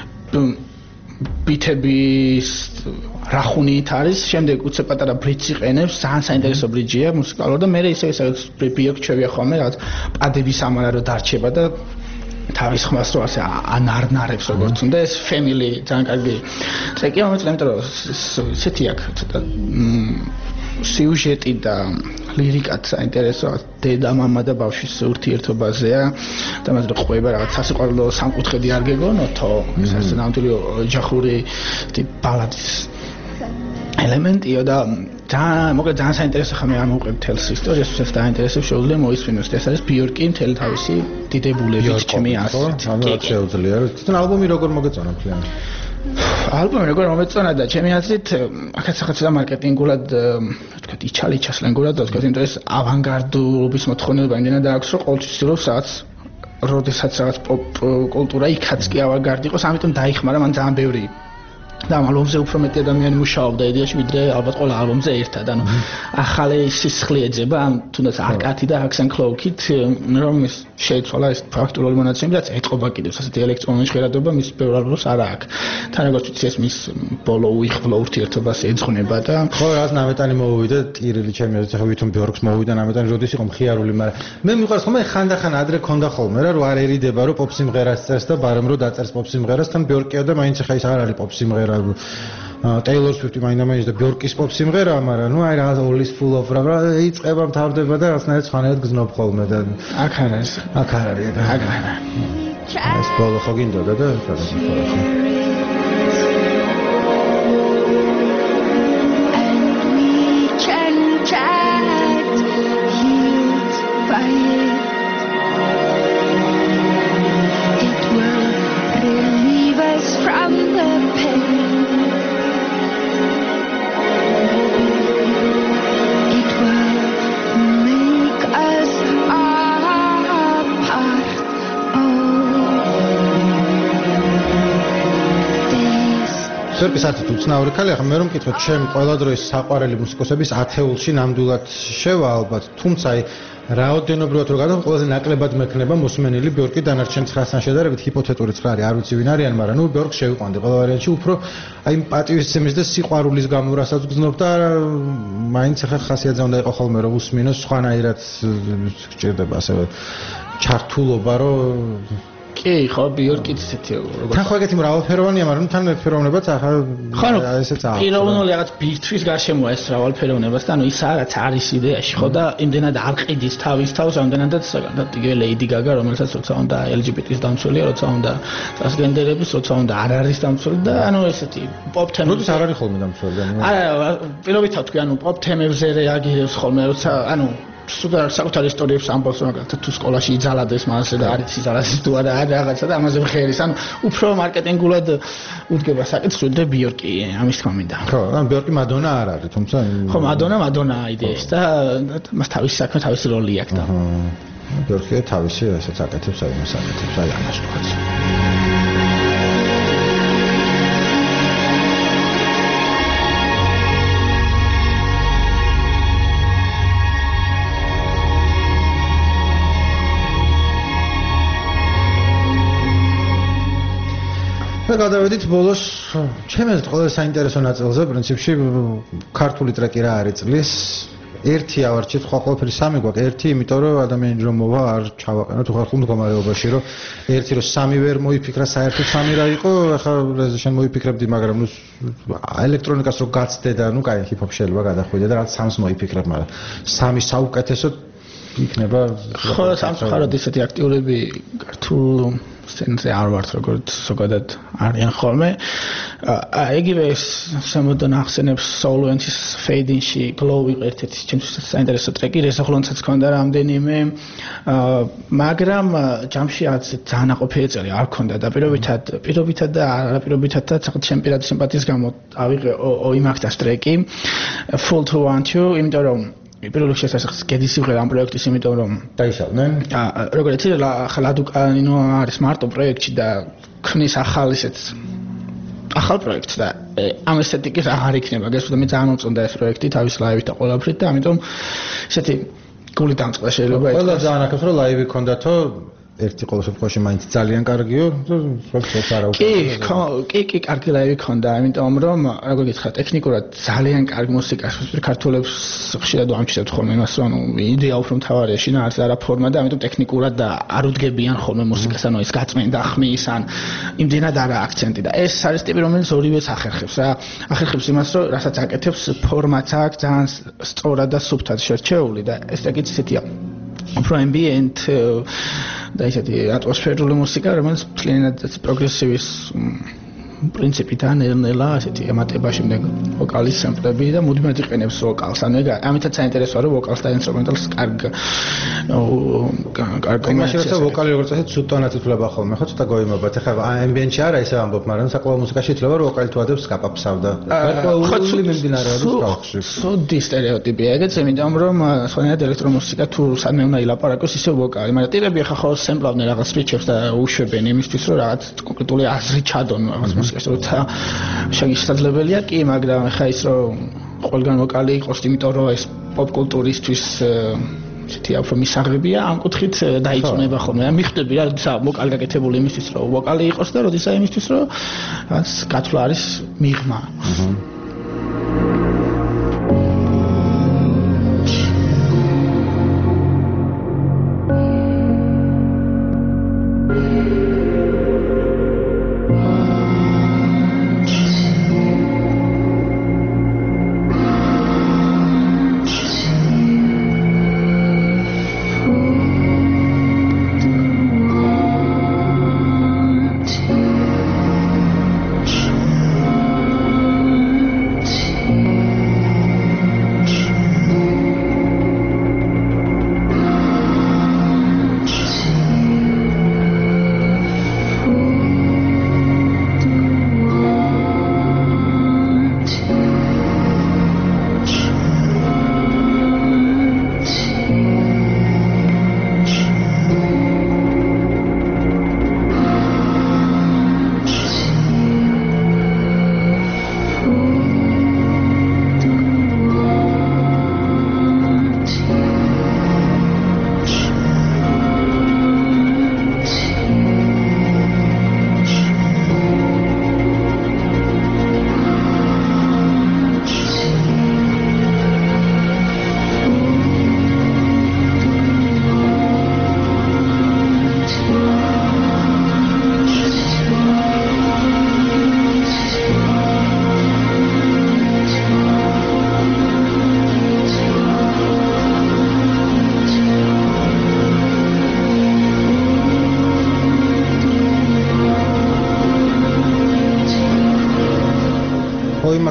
ბიტების რახუნით არის შემდეგ უცებ პატარა ბრიჯს იყენებს ძალიან საინტერესო ბრიჯია მუსიკალურად და მე ისე ისე ბიორკჩევია ხოლმე რაღაც პადების ამარა რომ დარჩება და თავის ხმას რო ასე ანარნარებს როგორც უნდა ეს family ძალიან კარგი ტრეკია მომწონს იმიტომ რომ ისეთი აქვს ცოტა სიუჟეტი და ლირიკაც საინტერესოა დედა მამა და ბავშვის ურთიერთობაზეა და მას ყვება რაღაც სასიყვარულო სამკუთხედი არ გეგონოთო ეს არის ნამდვილი ოჯახური ტიპ ბალადის ელემენტია და ძალიან მოკლედ ძალიან საინტერესო ხა მე არ მოვყვებ თელს ისტორიას უცებ დაინტერესებს შეუძლია მოისმინოს ეს არის ბიორკი მთელი თავისი დიდებულებით ჩემი აზრით კი შეუძლია თვითონ ალბომი როგორ მოგეწონა მთლიანად ალბომი როგორ მომეწონა და ჩემი აზრით აქაც ახაც და მარკეტინგულად თქვა იჩალიჩა სლენგურად და თქვა იმიტომ ეს ავანგარდულობის მოთხოვნილება იმდენად აქვს რომ ყოველთვის ვცდილობ რაღაც როდესაც რაღაც პოპ კულტურა იქაც კი ავანგარდი იყოს ამიტომ დაიხმარა მან ძალიან ბევრი და ალბომზე უფრო მეტი ადამიანი მუშაობდა იდეაში ვიდრე ალბათ ყველა ალბომზე ერთად ანუ ახალი სისხლი ეძება ამ თუნდაც არკათი და Hacks and Cloak-ით რომ ის შეიცვალა ეს ფაქტურული მონაცემები და ეთყობა კიდევ ასეთი ელექტრონული ჟღერადობა მის ბევრ ალბომს არ აქვს თან როგორც ვიცი ეს მის ბოლო უიხვლო ურთიერთობას ეძღვნება და ხო რაღაც ნამეტანი მოუვიდა ტირილი ჩემი აზრით ახლა ვითომ ბიორკს მოუვიდა ნამეტანი როდის იყო მხიარული მაგრამ მე მიყვარს ხოლმე ხანდახან ადრე ქონდა ხოლმე რა რომ არერიდება რომ პოპ სიმღერას წერს და ბარემ რომ დაწერს პოპ სიმღერას თან ბიორკია და მაინც ახლა ის არ არის პოპ სიმღერა Taylor Swift-ი მაინდა-მაინც და ბიორკის პოპ სიმღერაა, მაგრამ ნუ აი რაღაც all is full of რა იწყება მთავრდება და რაღაცნაირად ხანერად გზნობ ხოლმე და აქ არ არის. აქ არ არის და აქ არა. ეს ბოლო ხო გინდოდა და რაღაც ხო. ბიორკი საერთოდ უცნაური ქალი, ახლა მე რომ მკითხოთ, ჩემ ყველა დროის საყვარელი მუსიკოსების ათეულში ნამდვილად შევა ალბათ, თუმცა აი რაოდენობრივად რო გადავ, ყველაზე ნაკლებად მექნება მოსმენილი ბიორკი დანარჩენ ცხრასთან შედარებით, ჰიპოთეტური ცხრა არის, არ ვიცი ვინ არიან, მაგრამ ნუ ბიორკს შევიყვანდი ყველა ვარიანტში, უფრო აი პატივისცემის და სიყვარულის გამო რასაც გძნობ და მაინც ახლა ხასიათზე უნდა იყო ხოლმე რომ უსმინოს სხვანაირად გჭირდება ასევე ჩართულობა რომ კი, ხო, ბიორკიც ისეთი როგორ თან ხო ეგეთი მრავალფეროვანია, მაგრამ თან ერთფეროვნებაც ახლა ესეც აქვს. პიროვნული რაღაც ბირთვის გარშემოა ეს მრავალფეროვნებას და ანუ ისაა რაც არის იდეაში, ხო და იმდენად არ ყიდის თავის თავს, ამდენადაც იგივე ლეიდი გაგა, რომელსაც როცა უნდა ელ ჯი ბი ტი-ის დამცველია, როცა უნდა ტრანსგენდერების, როცა უნდა არ არის დამცველი და ანუ ესეთი პოპ თემები. როდის არ არის ხოლმე დამცველი? არა, პირობითად თქვი, ანუ პოპ თემებზე რეაგირებს ხოლმე, როცა ანუ სუპერ საკუთარ ისტორიებს ამბობს, მაგალითად თუ სკოლაში იძალადეს მასე და არის იძალადეს თუ არა რაღაცა და ამაზე მხერის, ანუ უფრო მარკეტინგულად უდგება საკითხი და ბიორკი ამის თქმა მინდა. ხო, ან ბიორკი მადონა არ არის, თუმცა ხო, მადონა, მადონაა იდეაში და მას თავისი საქმე, თავისი როლი აქვს და ბიორკი თავისი ესეც აკეთებს, აი მას აკეთებს, აი ამას თქვაც. და გადავედით ბოლოს ჩემს ყველაზე საინტერესო ნაწილზე, პრინციპში ქართული ტრეკი რა არის წლის. ერთი ავარჩით, ხო ყველაფერი სამი გვაქვს. ერთი, იმიტომ რომ ადამიანი რომ მოვა არ ჩავაყენოთ უხარხულ მდგომარეობაში, რომ ერთი რომ სამი ვერ მოიფიქრა, საერთოდ სამი რა იყო, ახლა შენ მოიფიქრებდი, მაგრამ ნუ ელექტრონიკას რო გაცდე და ნუ კაი ჰიპ-ჰოპ შეიძლება გადახვიდე და რაც სამს მოიფიქრებ, მაგრამ სამი საუკეთესო იქნება. ხო, სამწუხაროდ ისეთი აქტიურები ქართულ სცენაზე არ ვართ, როგორც ზოგადად არიან ხოლმე. იგივე სამოდან ახსენებს Solventis Fade-ში Glow ერთ-ერთი ჩემთვის საინტერესო ტრეკი, რესახლონცაც ჰქონდა რამდენიმე, მაგრამ ჯამში რაღაც ძალიან ნაყოფიერი წელი არ ჰქონდა და პირობითად, პირობითად და არაპირობითადაც რაღაც ჩემ პირადი სიმპათიის გამო ავიღე ოიმაკტას ტრეკი Full to Want You, იმიტომ რომ პირველ რიგში ეს გედის სიმღერა ამ პროექტის, იმიტომ რომ დაიშალდნენ. როგორც იცი, ხალადუკანინო არის მარტო პროექტში და ქმნის ახალ ისეთ ახალ პროექტს და ამ ესთეტიკის აღარ იქნება. გესმოდა, მე ძალიან მომწონდა ეს პროექტი თავის ლაივით და ყველაფრით და ამიტომ ესეთი გული დამწყდა შეიძლება ითქვას. ყველა ძალიან აქებს რომ ლაივი ქონდათო ერთი ყოველ შემთხვევაში მაინც ძალიან კარგიო, როგორც არა უკვე. კი, კი, კარგი ლაივი ქონდა, იმიტომ რომ როგორ გითხრა, ტექნიკურად ძალიან კარგი მუსიკა, ქართველებს ხშირად ამჩნევთ ხოლმე იმას, რომ ანუ იდეა უფრო მთავარია, შინა არის არა ფორმა და ამიტომ ტექნიკურად და არ უდგებიან ხოლმე მუსიკას, ანუ ეს გაწმენდა ხმის ან იმდენად არა აქცენტი და ეს არის ტიპი, რომელიც ორივეც ახერხებს რა. ახერხებს იმას, რომ რასაც აკეთებს, ფორმაც აქვს ძალიან სწორად და სუფთად შერჩეული და ეს ტექნიკი ისეთია. უფრო ambient და ისეთი ატმოსფერული მუსიკა, რომელიც მთლიანად პროგრესივის პრინციპიდან ნელ-ნელა ასეთი ემატება შემდეგ ვოკალის სემპლები და მუდმივად იყენებს ვოკალს. ანუ ეგ ამითაც საინტერესოა, რომ ვოკალს და ინსტრუმენტალს კარგ კარგ იმაში როცა ვოკალი როგორც ასეთ სუტონად ითვლება ხოლმე, ხო ცოტა გოიმობათ. ახლა ამბიენტში არა ესე ამბობ, მაგრამ საკლავო მუსიკაში ითვლება, რომ ვოკალი თუ ადებს გაპაპსავდა. ხო, მიმდინარეობის ბავშვი. სუდი სტერეოტიპია ეგეც, იმიტომ რომ სხვანაირად ელექტრომუსიკა თუ სადმე უნდა ილაპარაკოს, ისე ვოკალი, მაგრამ ტიპები ახლა ხო სემპლავდნენ რაღაც სპიჩებს და უშვებენ იმისთვის, რომ რაღაც კონკრეტული აზრი ჩადონ რაღაც როცა შესაძლებელია კი, მაგრამ ახლა ის რომ ყველგან ვოკალი იყოს, იმიტომ რომ ეს პოპ კულტურისთვის ესეთი უფრო მისაღებია, ამ კუთხით დაიწუნება ხოლმე. ან მიხვდები რა, როცა ვოკალი გაკეთებული იმისთვის, რომ ვოკალი იყოს და როცა იმისთვის, რომ რაც გათვლა არის მიღმა.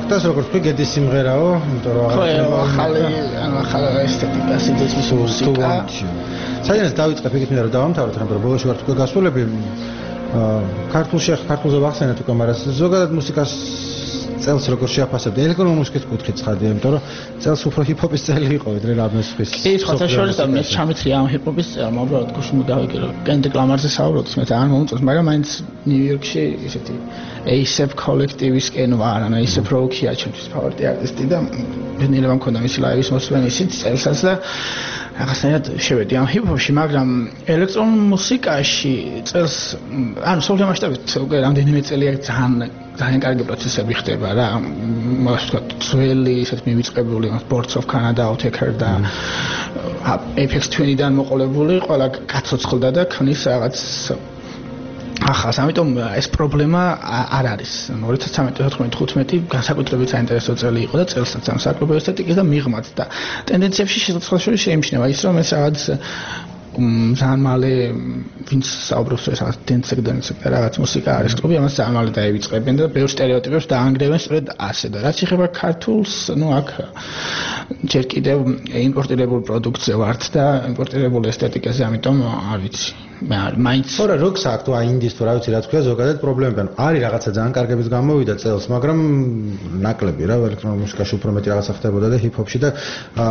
ფაქტას როგორც თქვი გედის სიმღერაო, იმიტომ რომ ახალი ახალი ესთეტიკა სიძის მუსიკა. საერთოდ დავიწყებ იქით მინდა რომ დავამთავროთ, მაგრამ ბოლოში ვარ თქვი გასულები ქართულში ქართულზე ვახსენეთ უკვე, მაგრამ ზოგადად მუსიკას წელს როგორ შეაფასებდი ელექტრონული მუსიკის კუთხით ცხადია, იმიტომ რომ წელს უფრო ჰიპ-ჰოპის წელი იყო, ვიდრე რაბმის ხის. კი, სხვათა შორის და მე ჩამეთრია ამ ჰიპ-ჰოპის წელმა, უბრალოდ გუშინ გავიგე რომ კენდრიკ ლამარზე საუბრობთ, მე ძალიან მომწონს, მაგრამ მაინც ნიუ-იორკში ისეთი A$აპ კოლექტივისკენ ვარ, ანუ A$აპ როკია ჩემთვის ფავორიტი არტისტი და ბედნიერება მქონდა მისი ლაივის მოსვლენ ისიც წელსაც და რაღაცნაირად შევედი ამ ჰიპ-ჰოპში, მაგრამ ელექტრონულ მუსიკაში წელს ანუ სოციალურ მასშტაბით უკვე რამდენიმე წელია ძალიან ძალიან კარგი პროცესები ხდება რა, ასე ვთქვათ, ძველი ისეთ მივიწყებული Boards of Canada, Outtaker და Apex twenty-დან მოყოლებული ყველა გაცოცხლდა და ქმნის რაღაც ახალს, ამიტომ ეს პრობლემა არ არის. ორი ათას ცხრამეტი ოთხმეტი ხუთმეტი განსაკუთრებით საინტერესო წელი იყო და წელსაც ამ საკლუბო ესთეტიკის და მიღმაც და ტენდენციებში შესაძლოა შეიმჩნევა ის რომ ეს რაღაც ძალიან მალე ვინც საუბრობს ეს რაღაც დენსეკ დენსეკ და რაღაც მუსიკა არის კლუბი, ამას ძალიან მალე დაივიწყებენ და ბევრ სტერეოტიპებს დაანგრევენ სწორედ ასე და რაც ეხება ქართულს, ну აქ ჯერ კიდევ იმპორტირებულ პროდუქტზე ვართ და იმპორტირებულ ესთეტიკაზე, ამიტომ არ ვიცი. მე არ მაინც თორე როკს აქ თუ აინდის თუ რა ვიცი რა თქვია ზოგადად პრობლემები ანუ არის რაღაცა ძალიან კარგების გამოვიდა წელს, მაგრამ ნაკლები რა ელექტრონულ მუსიკაში უფრო მეტი რაღაცა ხდებოდა და ჰიპ-ჰოპში და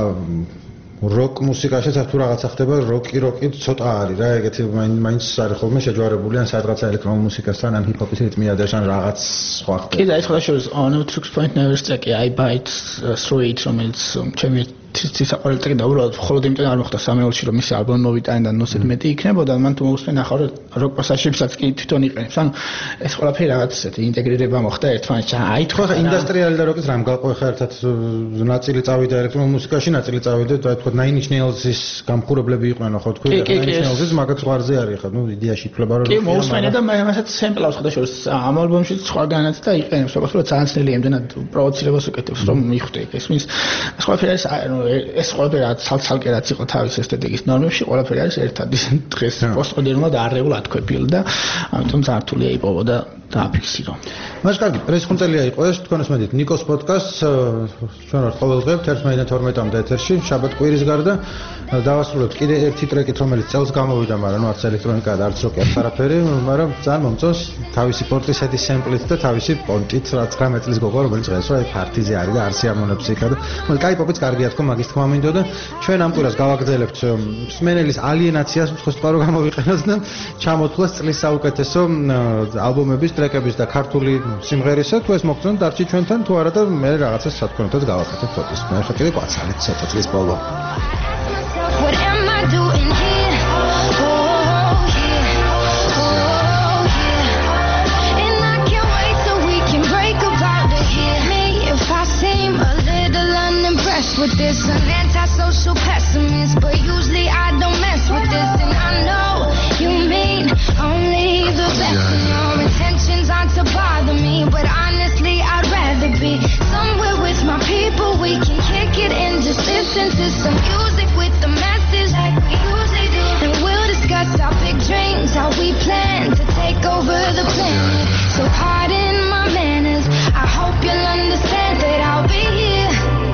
როკ მუსიკაშიც თუ რაღაცა ხდება, როკი როკი ცოტა არის რა, ეგეთი მაინც არის ხოლმე შეჯვარებული ან სადღაცა ელექტრონულ მუსიკასთან ან ჰიპ-ჰოპის რიტმი ადაშან რაღაც სხვა ხდება. კი და ეს ხოლმე შორის on six point nine ტრეკი I bite through it რომელიც ჩემი თითის საყვარელი ტრეკი და უბრალოდ მხოლოდ იმიტომ არ მოხდა სამეულში რომ მისი ალბომი მოვიტანე და ნოსეთ მეტი იქნებოდა, მან თუ მოусმენ ახლა როკ პასაჟებსაც კი თვითონ იყენებს. ანუ ეს ყველაფერი რაღაც ესეთი ინტეგრირება მოხდა ერთმანეთში. აი ხო ხა ინდუსტრიალი და როკის რამ გაყვე ხა ერთად ნაწილი წავიდა ელექტრონულ მუსიკაში, ნაწილი წავიდა და თქვა Nine Inch Nails-ის გამხურებლები იყვნენ ხო თქვი და Nine Inch Nails-ის მაგაც ზღვარზე არის ხა, ნუ იდეაში ითვლება რომ კი მოусმენე და მე ამასაც სემპლავს ხდა შორის ამ ალბომში სხვაგანაც და იყენებს, როგორც ძალიან ძნელი ამდენად პროვოცირებას უკეთებს რომ მიხვდე ეს მის ეს ყველაფერი არის ანუ ეს ყველაფერი ცალ-ცალკე რაც იყო თავის ესთეტიკის ნორმებში, ყველაფერი არის ერთად ის დღეს პოსტმოდერნულად არ რეგულატქვებილი და ამიტომ ზართულია იპოვო და დააფიქსირო. მას კარგი, პრესხუნწელია იყო ეს თქვენს მედით ნიკოს პოდკასტს, ჩვენ ვართ ყოველდღე თერთმეტი და თორმეტამდე ეთერში, შაბათ-კვირის გარდა დავასრულებთ კიდე ერთი ტრეკით, რომელიც წელს გამოვიდა, მაგრამ ნუ არც ელექტრონიკა და არც როკი არც არაფერი, მაგრამ ძალიან მომწონს თავისი პორტისედის სემპლით და თავისი პონტით, რაც ცხრამეტ წლის გოგო, რომელიც დღეს რა ფარტიზე არის და არც იამონებს იქა და მოკლედ კაი პოპიც კარგია თქო, მაგის თქმა მინდოდა. ჩვენ ამ კვირას გავაგრძელებთ მსმენელის ალიენაციას უცხოეთსკვლარო გამოვიყენოთ და ჩამოთვლას წლის საუკეთესო ალბომების, ტრეკების და ქართული სიმღერისა. თუ ეს მოგწონთ, დარჩი ჩვენთან, თუ არა და მე რაღაცას სათქმელთაც გავაკეთებ ფოტოს. მე ხა კიდე გვაცალეთ ცოტა წლის ბოლო. What am I doing here? Oh yeah, oh yeah. And I can't wait till we can break apart to hear me if I seem a little unimpressed with this. An antisocial pessimist, but usually I don't mess with this. And I know you mean only the best. And your intentions aren't to bother me, but honestly I'd rather be somewhere with my people. We can kick it and just listen to some music with the message like we usually do. And we'll discuss our big dreams, how we plan to take over the planet. So pardon my manners, I hope you'll understand that I'll be here.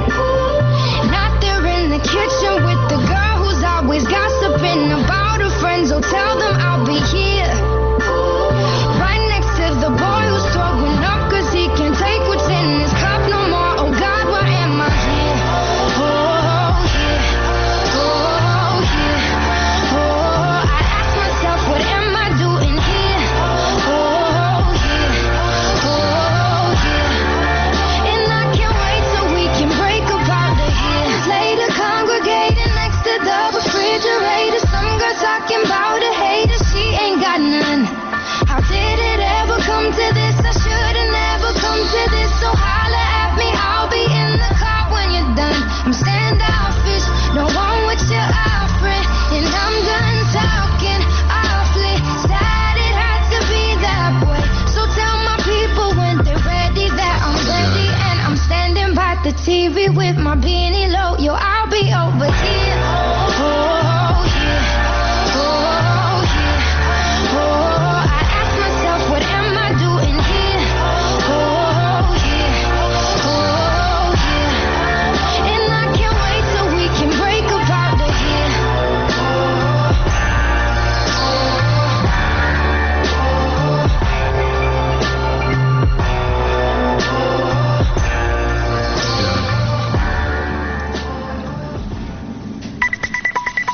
Not there in the kitchen with the girl who's always gossiping about her friends. Oh, tell them I'll be here. Right next to the boy who's throwing up cause he can't take what's in his cup no more. Oh God, why am I here? Oh yeah, oh yeah, oh. I ask myself, what am I doing here? Oh yeah, oh yeah. And I can't wait till we can break apart the years later, congregating next to the refrigerator. Some girl talking about a hater, she ain't got none. How did it ever come to this? I should've never come to this. So holla at me, I'll be in the car when you're done. I'm standoffish, no one with your offering, and I'm done talking awfully. Sad it had to be that way. So tell my people when they're ready that I'm ready, and I'm standing by the T V